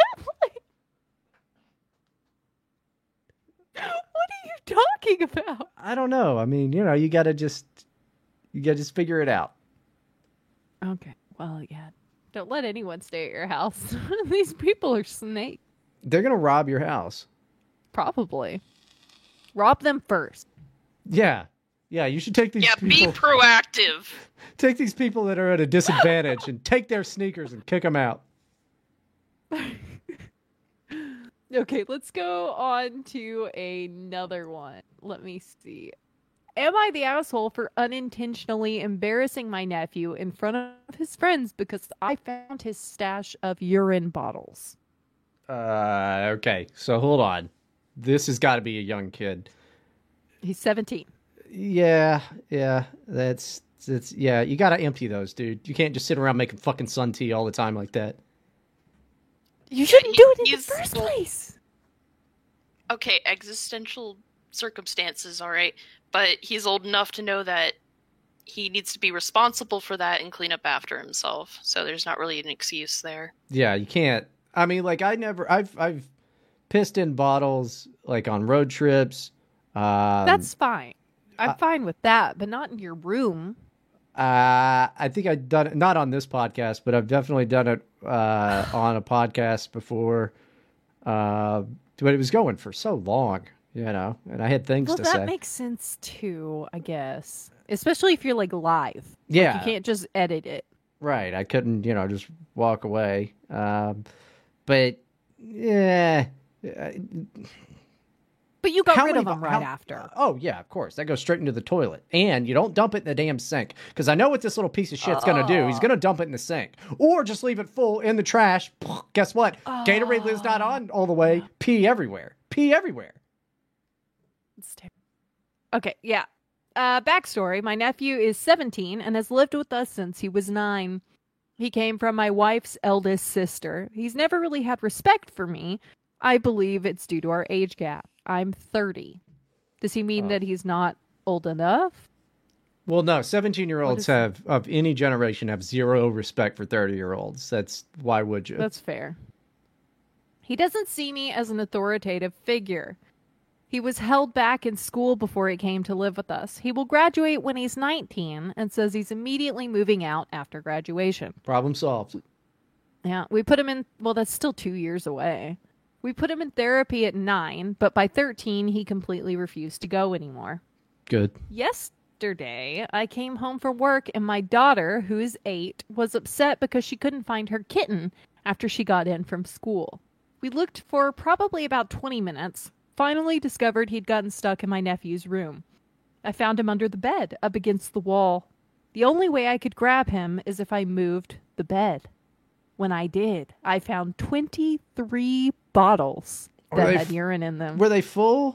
What are you talking about? I don't know. I mean, you know, you got to just, you got to just figure it out. Okay. Well, yeah. Don't let anyone stay at your house. These people are snakes. They're gonna rob your house. Probably. Rob them first. Yeah, yeah. You should take these Yeah, people, be proactive. take these people that are at a disadvantage, and take their sneakers and kick them out. Okay, let's go on to another one. Let me see. Am I the asshole for unintentionally embarrassing my nephew in front of his friends because I found his stash of urine bottles? Uh, okay, so hold on. This has got to be a young kid. He's seventeen. Yeah, yeah, that's it's yeah. You got to empty those, dude. You can't just sit around making fucking sun tea all the time like that. You shouldn't do it in the He's- first well- place. Okay, existential circumstances, all right, but he's old enough to know that he needs to be responsible for that and clean up after himself. So there's not really an excuse there. Yeah, you can't. I mean, like I never. I've I've pissed in bottles like on road trips. Um, That's fine. I'm uh, fine with that, but not in your room. Uh, I think I've done it, not on this podcast, but I've definitely done it uh, on a podcast before. Uh, but it was going for so long, you know, and I had things Well, to that say. makes sense too, I guess. Especially if you're like live. Yeah, You can't just edit it. right. I couldn't, you know, just walk away. Um, but yeah. uh, But you got How rid many of them bo- right how- after. Oh, yeah, of course. That goes straight into the toilet. And you don't dump it in the damn sink. Because I know what this little piece of shit's going to do. He's Oh. going to dump it in the sink. Or just leave it full in the trash. Guess what? Gatorade lid's not on all the way. Pee everywhere. Pee everywhere. It's terrible. Okay, yeah. Uh, backstory. My nephew is seventeen and has lived with us since he was nine. He came from my wife's eldest sister. He's never really had respect for me. I believe it's due to our age gap. I'm thirty. Does he mean Oh. that he's not old enough? Well, no. seventeen-year-olds is- have, of any generation, have zero respect for thirty-year-olds. That's, why would you? That's fair. He doesn't see me as an authoritative figure. He was held back in school before he came to live with us. He will graduate when he's nineteen and says he's immediately moving out after graduation. Problem solved. Yeah, we put him in, well, that's still two years away. We put him in therapy at nine, but by thirteen, he completely refused to go anymore. Good. Yesterday, I came home from work and my daughter, who is eight, was upset because she couldn't find her kitten after she got in from school. We looked for probably about twenty minutes, finally discovered he'd gotten stuck in my nephew's room. I found him under the bed, up against the wall. The only way I could grab him is if I moved the bed. When I did, I found twenty-three bottles Are that they had f- urine in them. Were they full?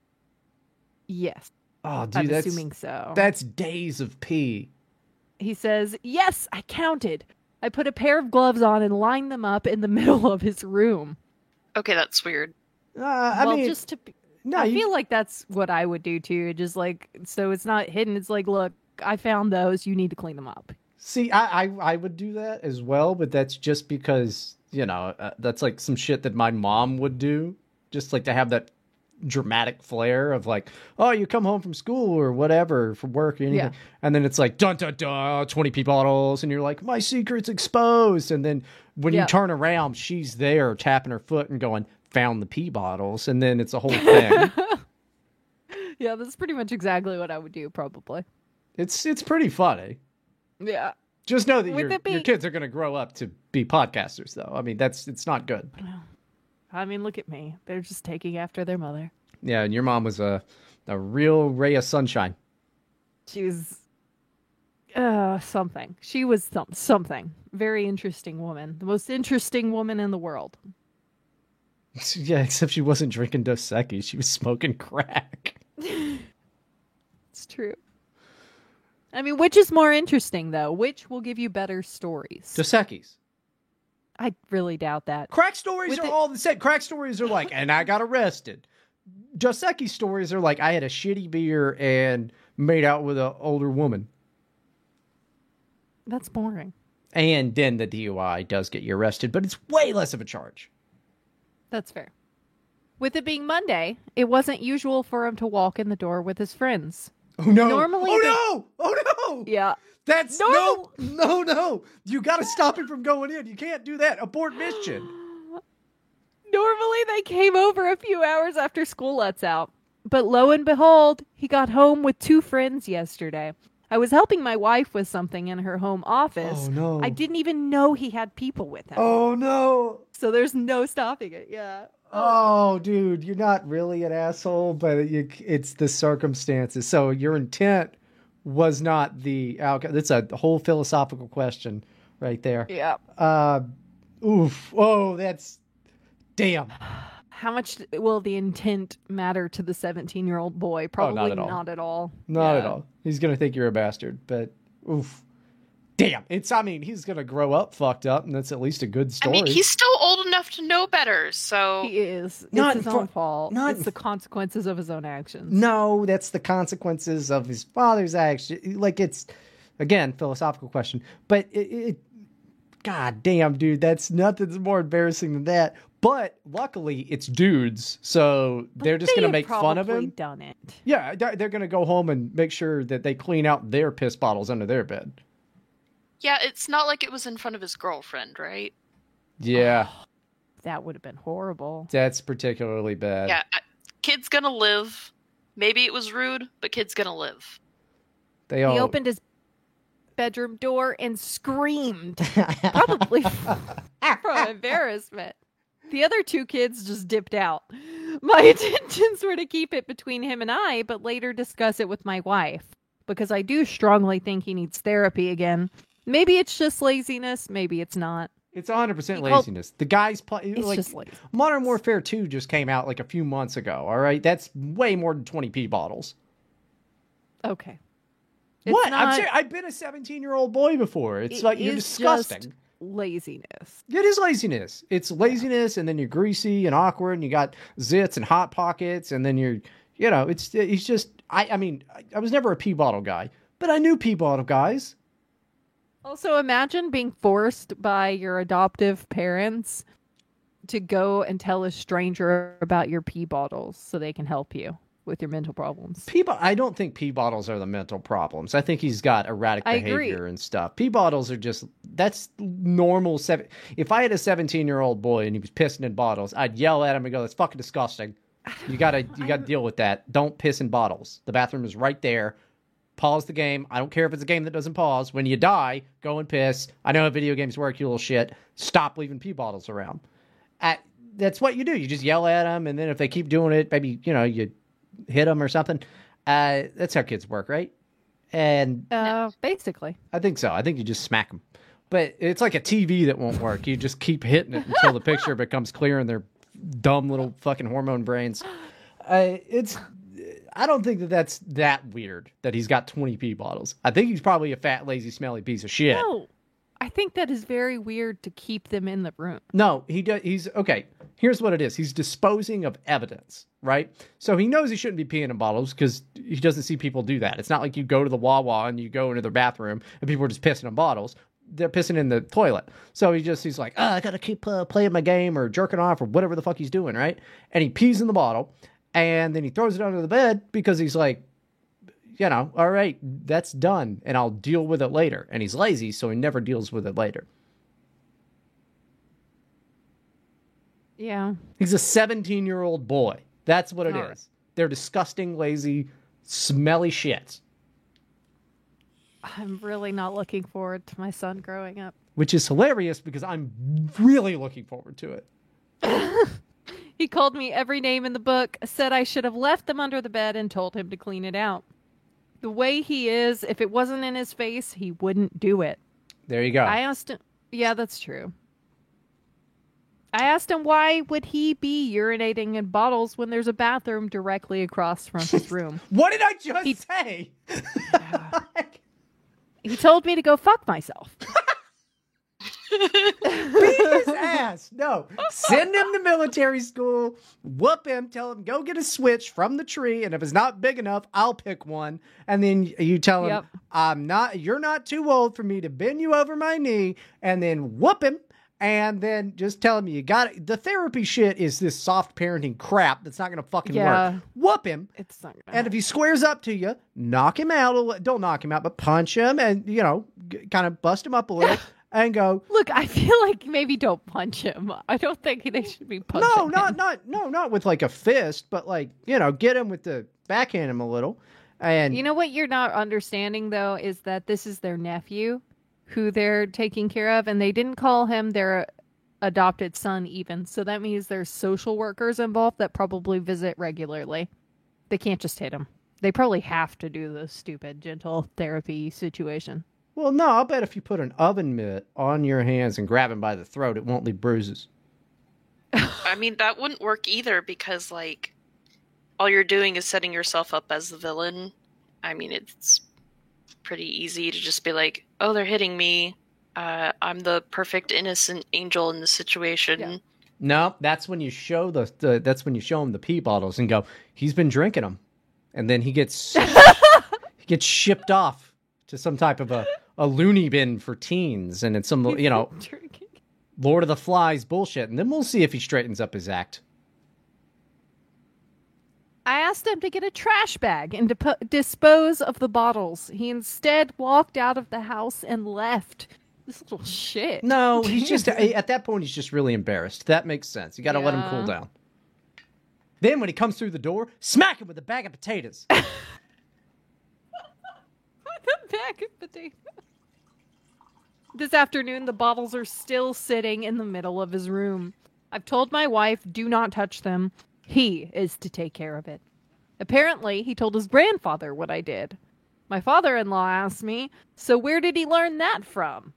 Yes, Oh, dude, I'm that's, assuming so. that's days of pee. He says, yes, I counted. I put a pair of gloves on and lined them up in the middle of his room. Okay, that's weird. Uh, I well, mean, just to be, no, I you, feel like that's what I would do too. Just like, so it's not hidden. It's like, look, I found those. You need to clean them up. see, I, I, I would do that as well, but that's just because, you know, uh, that's like some shit that my mom would do. Just like to have that dramatic flair of like, oh, you come home from school or whatever, from work or anything. Yeah. And then it's like, dun, dun, dun, twenty pee bottles. And you're like, my secret's exposed. And then when Yeah. you turn around, she's there tapping her foot and going, found the pee bottles. And then it's a whole thing. Yeah, that's pretty much exactly what I would do, probably. it's, it's pretty funny. Yeah. Just know that Would your, it be- your kids are going to grow up to be podcasters, though. I mean, that's it's not good. I mean, look at me. They're just taking after their mother. Yeah, and your mom was a a real ray of sunshine. She was uh, something. She was some, something. Very interesting woman. The most interesting woman in the world. Yeah, except she wasn't drinking Dos Equis. She was smoking crack. It's true. I mean, which is more interesting, though? Which will give you better stories? Dos Equis. I really doubt that. Crack stories With are it- all the same. Crack stories are like, and I got arrested. Dos Equis stories are like, I had a shitty beer and made out with an older woman. That's boring. And then the D U I does get you arrested, but it's way less of a charge. That's fair. With it being Monday, it wasn't usual for him to walk in the door with his friends. Oh no! Normally oh they- no! Oh no! Yeah. That's Normal- no, no, no. You got to stop him from going in. You can't do that. Abort mission. Normally they came over a few hours after school lets out. But lo and behold, he got home with two friends yesterday. I was helping my wife with something in her home office. Oh, no. I didn't even know he had people with him. Oh no! So there's no stopping it. Yeah. Oh, dude, you're not really an asshole, but you, it's the circumstances. So your intent was not the outcome. That's a whole philosophical question right there. Yeah. Uh, oof. Oh, that's damn. How much will the intent matter to the seventeen-year-old boy? Probably Oh, not at all. not at all. Not Yeah. at all. He's gonna think you're a bastard, but oof. Damn. It's. I mean, he's gonna grow up fucked up, and that's at least a good I story. mean, he's still old enough to know better, so He is. It's Not his for- own fault. not- It's the consequences of his own actions. No, that's the consequences of his father's action. Like, it's, again, philosophical question. But it, it God damn, dude, that's nothing's more embarrassing than that. But luckily, it's dudes, so But they're just they going to had make fun of probably him. Done it. Yeah, they're, they're going to go home and make sure that they clean out their piss bottles under their bed. yeah, it's not like it was in front of his girlfriend, right? Yeah, That would have been horrible. that's particularly bad. Yeah, I- kid's gonna live. Maybe it was rude, but kid's gonna live. They all He opened his bedroom door and screamed, probably from embarrassment. The other two kids just dipped out. My intentions were to keep it between him and I, but later discuss it with my wife, because I do strongly think he needs therapy again. Maybe it's just laziness, maybe it's not. It's one hundred percent He called- laziness. The guy's play, It's like just lazy. Modern Warfare two just came out like a few months ago. All right, that's way more than twenty p bottles. Okay. It's what? not- I'm serious. I've been a seventeen-year-old boy before. It's It like you're is disgusting. just laziness. It is laziness. It's laziness, and then you're greasy and awkward, and you got zits and hot pockets, and then you're, you know, it's it's just. I I mean, I, I was never a pee bottle guy, but I knew pee bottle guys. Also, imagine being forced by your adoptive parents to go and tell a stranger about your pee bottles so they can help you with your mental problems. Pee bo- I don't think pee bottles are the mental problems. I think he's got erratic I agree. behavior and stuff. Pee bottles are just that's normal. Seven. If I had a seventeen-year-old boy and he was pissing in bottles, I'd yell at him and go, "That's fucking disgusting. You gotta you gotta deal with that. Don't piss in bottles. The bathroom is right there. Pause the game. I don't care if it's a game that doesn't pause. When you die, go and piss. I know how video games work, you little shit. Stop leaving pee bottles around." At, that's what you do. You just yell at them, and then if they keep doing it, maybe, you know, you hit them or something. Uh, that's how kids work, right? And Uh, basically. I think so. I think you just smack them. But it's like a T V that won't work. You just keep hitting it until the picture becomes clear in their dumb little fucking hormone brains. Uh, it's... I don't think that that's that weird that he's got twenty p bottles. I think he's probably a fat, lazy, smelly piece of shit. No, I think that is very weird to keep them in the room. No, he does. He's okay. Here's what it is. He's disposing of evidence, right? So he knows he shouldn't be peeing in bottles because he doesn't see people do that. It's not like you go to the Wawa and you go into their bathroom and people are just pissing in bottles. They're pissing in the toilet. So he just, he's like, oh, I gotta keep uh, playing my game or jerking off or whatever the fuck he's doing, right? And he pees in the bottle and then he throws it under the bed because he's like, you know, all right, that's done and I'll deal with it later. And he's lazy, so he never deals with it later. Yeah. He's a seventeen-year-old boy. That's what it All is. right. They're disgusting, lazy, smelly shits. I'm really not looking forward to my son growing up. Which is hilarious because I'm really looking forward to it. He called me every name in the book, said I should have left them under the bed and told him to clean it out. The way he is, if it wasn't in his face, he wouldn't do it. There you go. I asked him, yeah, that's true. I asked him why would he be urinating in bottles when there's a bathroom directly across from his room. What did I just He- say? He told me to go fuck myself. Beat his ass. No. Send him to military school, whoop him, tell him, go get a switch from the tree, and if it's not big enough, I'll pick one. And then you tell him, Yep. I'm not, you're not too old for me to bend you over my knee, and then whoop him. And then just tell him you got it. The therapy shit is this soft parenting crap that's not going to fucking Yeah. work. Whoop him. It's not gonna And if he squares up to you, knock him out. A li- Don't knock him out, but punch him and, you know, g- kind of bust him up a little and go, Look, I feel like maybe don't punch him. I don't think they should be punching no, not, him. not, no, not with like a fist, but like, you know, get him with the backhand him a little. And You know what you're not understanding, though, is that this is their nephew who they're taking care of, and they didn't call him their adopted son even. So that means there's social workers involved that probably visit regularly. They can't just hit him. They probably have to do the stupid gentle therapy situation. Well, no, I'll bet if you put an oven mitt on your hands and grab him by the throat, it won't leave bruises. I mean, that wouldn't work either because, like, all you're doing is setting yourself up as the villain. I mean, it's pretty easy to just be like, oh, they're hitting me. Uh, I'm the perfect innocent angel in the situation. Yeah. No, that's when you show the, the that's when you show him the pee bottles and go, he's been drinking them, and then he gets he gets shipped off to some type of a, a loony bin for teens, and it's some you know Drinking. Lord of the Flies bullshit, and then we'll see if he straightens up his act. I asked him to get a trash bag and dip- dispose of the bottles. He instead walked out of the house and left. This little shit. No, he's just at that point he's just really embarrassed. That makes sense. You got to let him cool Yeah. down. Then when he comes through the door, smack him with a bag of potatoes. With a bag of potatoes. This afternoon, the bottles are still sitting in the middle of his room. I've told my wife, do not touch them. He is to take care of it. Apparently, he told his grandfather what I did. My father-in-law asked me, so where did he learn that from?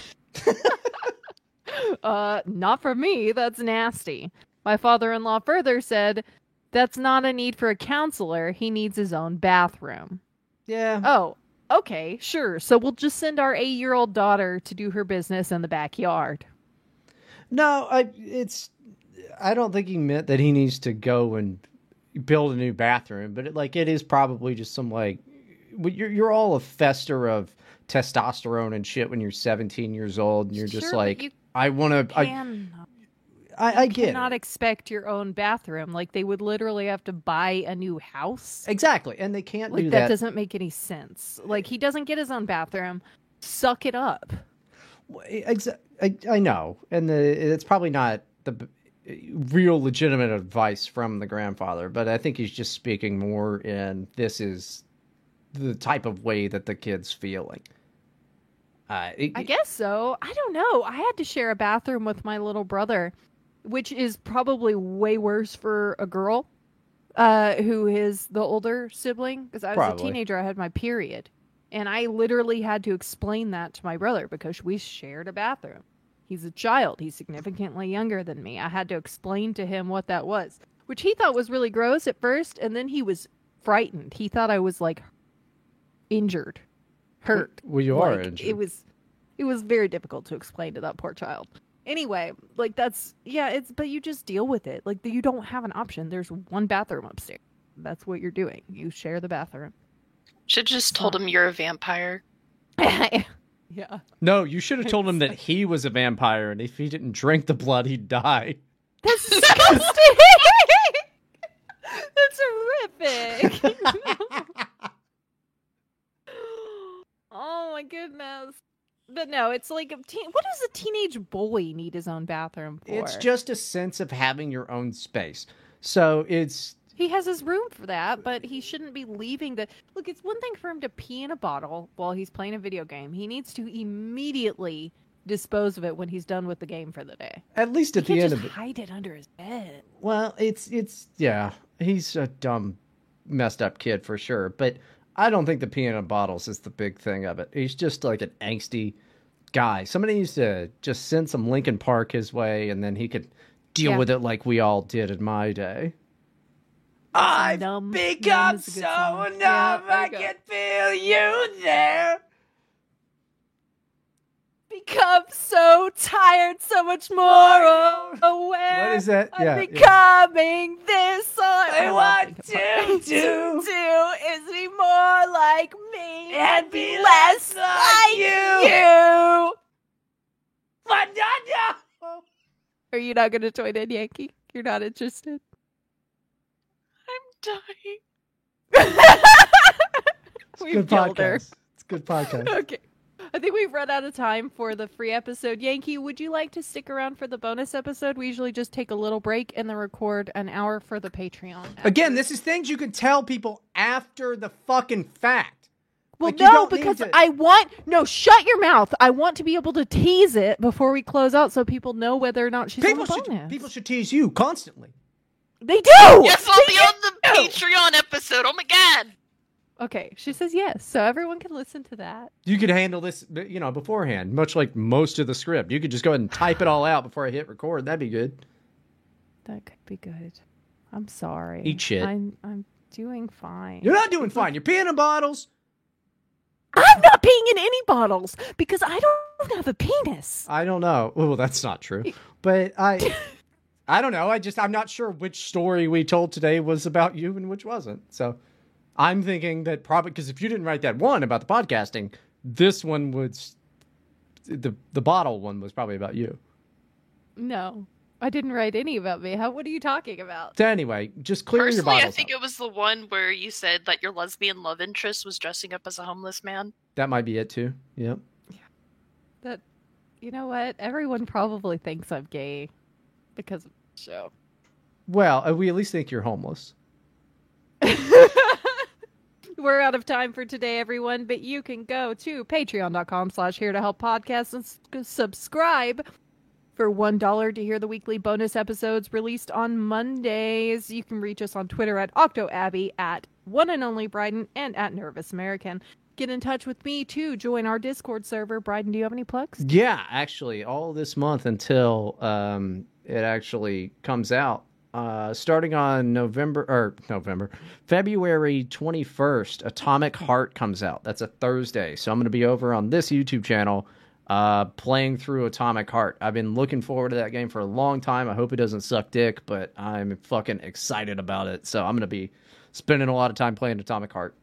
uh, not from me. That's nasty. My father-in-law further said, that's not a need for a counselor. He needs his own bathroom. Yeah. Oh, okay, sure. So we'll just send our eight-year-old daughter to do her business in the backyard. No, I it's I don't think he meant that he needs to go and build a new bathroom, but it, like it is probably just some like you're you're all a fester of testosterone and shit when you're seventeen years old, and you're just Sure, but like you I want to I Can I, I get cannot it. expect your own bathroom. Like they would literally have to buy a new house. Exactly, and they can't Like do that that. doesn't make any sense. Like he doesn't get his own bathroom. Suck it up. Exa- I, I know, and the, it's probably not the b- real legitimate advice from the grandfather, but I think he's just speaking more in this is the type of way that the kid's feeling. Uh, it- I guess so. I don't know. I had to share a bathroom with my little brother, which is probably way worse for a girl uh, who is the older sibling. Because I was Probably. a teenager, I had my period. And I literally had to explain that to my brother because we shared a bathroom. He's a child. He's significantly younger than me. I had to explain to him what that was, which he thought was really gross at first. And then he was frightened. He thought I was like injured, hurt. well, you are Like, injured. It was, it was very difficult to explain to that poor child. Anyway, like that's yeah, it's but you just deal with it. Like you don't have an option. There's one bathroom upstairs. That's what you're doing. You share the bathroom. Should just told him you're a vampire. Yeah. No, you should have told him that he was a vampire, and if he didn't drink the blood, he'd die. That's disgusting. That's horrific. Oh my goodness. But no, it's like a teen- what does a teenage boy need his own bathroom for? It's just a sense of having your own space. So it's He has his room for that, but he shouldn't be leaving the... Look, it's one thing for him to pee in a bottle while he's playing a video game. He needs to immediately dispose of it when he's done with the game for the day. at least He at the can't end just of it. hide it under his bed. Well, it's it's yeah, he's a dumb, messed up kid for sure. But I don't think the peanut in bottles is the big thing of it. He's just like an angsty guy. Somebody needs to just send some Linkin Park his way, and then he could deal Yeah. with it like we all did in my day. I've Numb. Numb become is a so good song. numb, Yeah, there I you go. can feel you there. Become so tired, so much more aware. What is that? I'm Yeah, yeah. becoming this. I, I love want Linkin to Park. do- do is be more like me And be less less like like you. you. Banana! Are you not going to join in, Yankee? You're not interested? I'm dying. It's We've good killed her. podcast. It's a good podcast. Okay. I think we've run out of time for the free episode. Yankee, would you like to stick around for the bonus episode? We usually just take a little break and then record an hour for the Patreon. Again, this is things you can tell people after the fucking fact. Well, Like, you no, don't need because to- I want no. Shut your mouth. I want to be able to tease it before we close out, so people know whether or not she's People on the should bonus. people should tease you constantly. They do. Yes, I'll They be on the do! Patreon episode. Oh my god. Okay, she says yes, so everyone can listen to that. You could handle this, you know, beforehand, much like most of the script. You could just go ahead and type it all out before I hit record. That'd be good. That could be good. I'm sorry. Eat shit. I'm I'm doing fine. You're not doing fine. You're peeing in bottles. I'm not peeing in any bottles because I don't have a penis. I don't know. Well, that's not true. But I I don't know. I just I'm not sure which story we told today was about you and which wasn't. So I'm thinking that probably because if you didn't write that one about the podcasting, this one was the the bottle one was probably about you. No, I didn't write any about me. How? What are you talking about? So anyway, just clear your Personally, bottles I think out. it was the one where you said that your lesbian love interest was dressing up as a homeless man. That might be it too. Yep. That, you know what? Everyone probably thinks I'm gay because of the show. Well, uh, we at least think you're homeless. We're out of time for today, everyone, but you can go to patreon.com slash here to help podcast and s- subscribe for one dollar to hear the weekly bonus episodes released on Mondays. You can reach us on Twitter at OctoAbby, at One and Only Bryden, and at Nervous American. Get in touch with me, too. Join our Discord server. Bryden, do you have any plugs? Yeah, actually, all this month until um, it actually comes out. Uh, starting on November or November, February twenty-first, Atomic Heart comes out. That's a Thursday. So I'm going to be over on this YouTube channel uh, playing through Atomic Heart. I've been looking forward to that game for a long time. I hope it doesn't suck dick, but I'm fucking excited about it. So I'm going to be spending a lot of time playing Atomic Heart.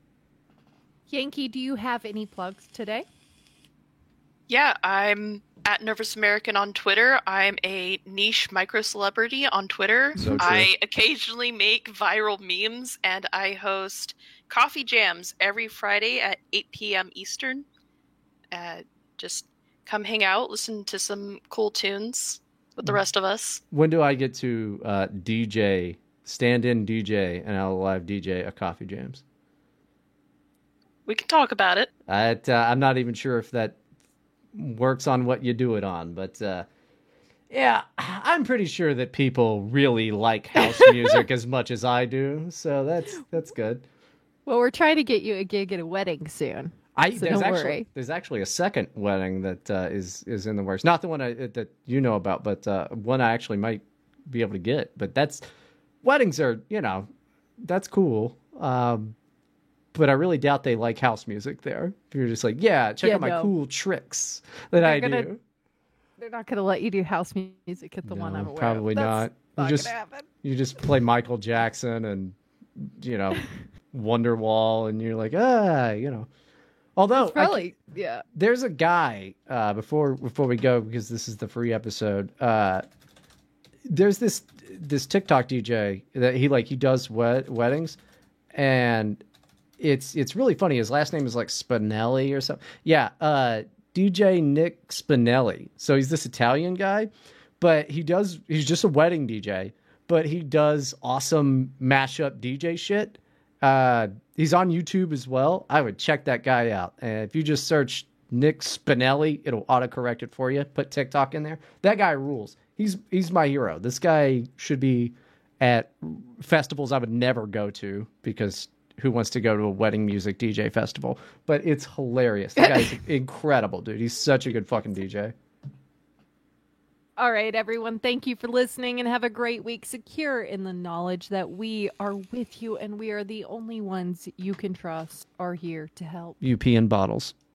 Yankee, do you have any plugs today? Yeah, I'm at Nervous American on Twitter. I'm a niche micro celebrity on Twitter. So true. I occasionally make viral memes, and I host coffee jams every Friday at eight p.m. Eastern. Uh, just come hang out, listen to some cool tunes with the rest of us. When do I get to uh, D J, stand-in D J, and I'll live D J a Coffee Jams? We can talk about it. I, uh, I'm not even sure if that works on what you do it on, but uh, yeah, I'm pretty sure that people really like house music as much as I do, so that's that's good. Well, we're trying to get you a gig at a wedding soon. I So there's don't actually worry. there's actually a second wedding that uh, is is in the works. Not the one I, that you know about, but uh, one I actually might be able to get. But that's weddings are you know that's cool. Um, but I really doubt they like house music there. If you're just like, yeah, check Yeah, out my no. cool tricks that They're I gonna- do. They're not going to let you do house music at the one No, I'm aware probably of. That's not. You not just- gonna happen. You just play Michael Jackson and, you know, Wonderwall, and you're like, ah, you know. Although, I Probably, yeah. there's a guy uh, before before we go, because this is the free episode. Uh, there's this this TikTok D J that he like he does wed- weddings, and it's it's really funny. His last name is like Spinelli or something. Yeah, uh, D J Nick Spinelli. So he's this Italian guy, but he does he's just a wedding D J, but he does awesome mashup D J shit. Uh, he's on YouTube as well. I would check that guy out. And if you just search Nick Spinelli, it'll autocorrect it for you. Put TikTok in there. That guy rules. He's he's my hero. This guy should be at festivals I would never go to, because who wants to go to a wedding music D J festival? But it's hilarious. That guy's incredible, dude. He's such a good fucking D J. All right, everyone. Thank you for listening and have a great week. Secure in the knowledge that we are with you and we are the only ones you can trust are here to help. U P in bottles.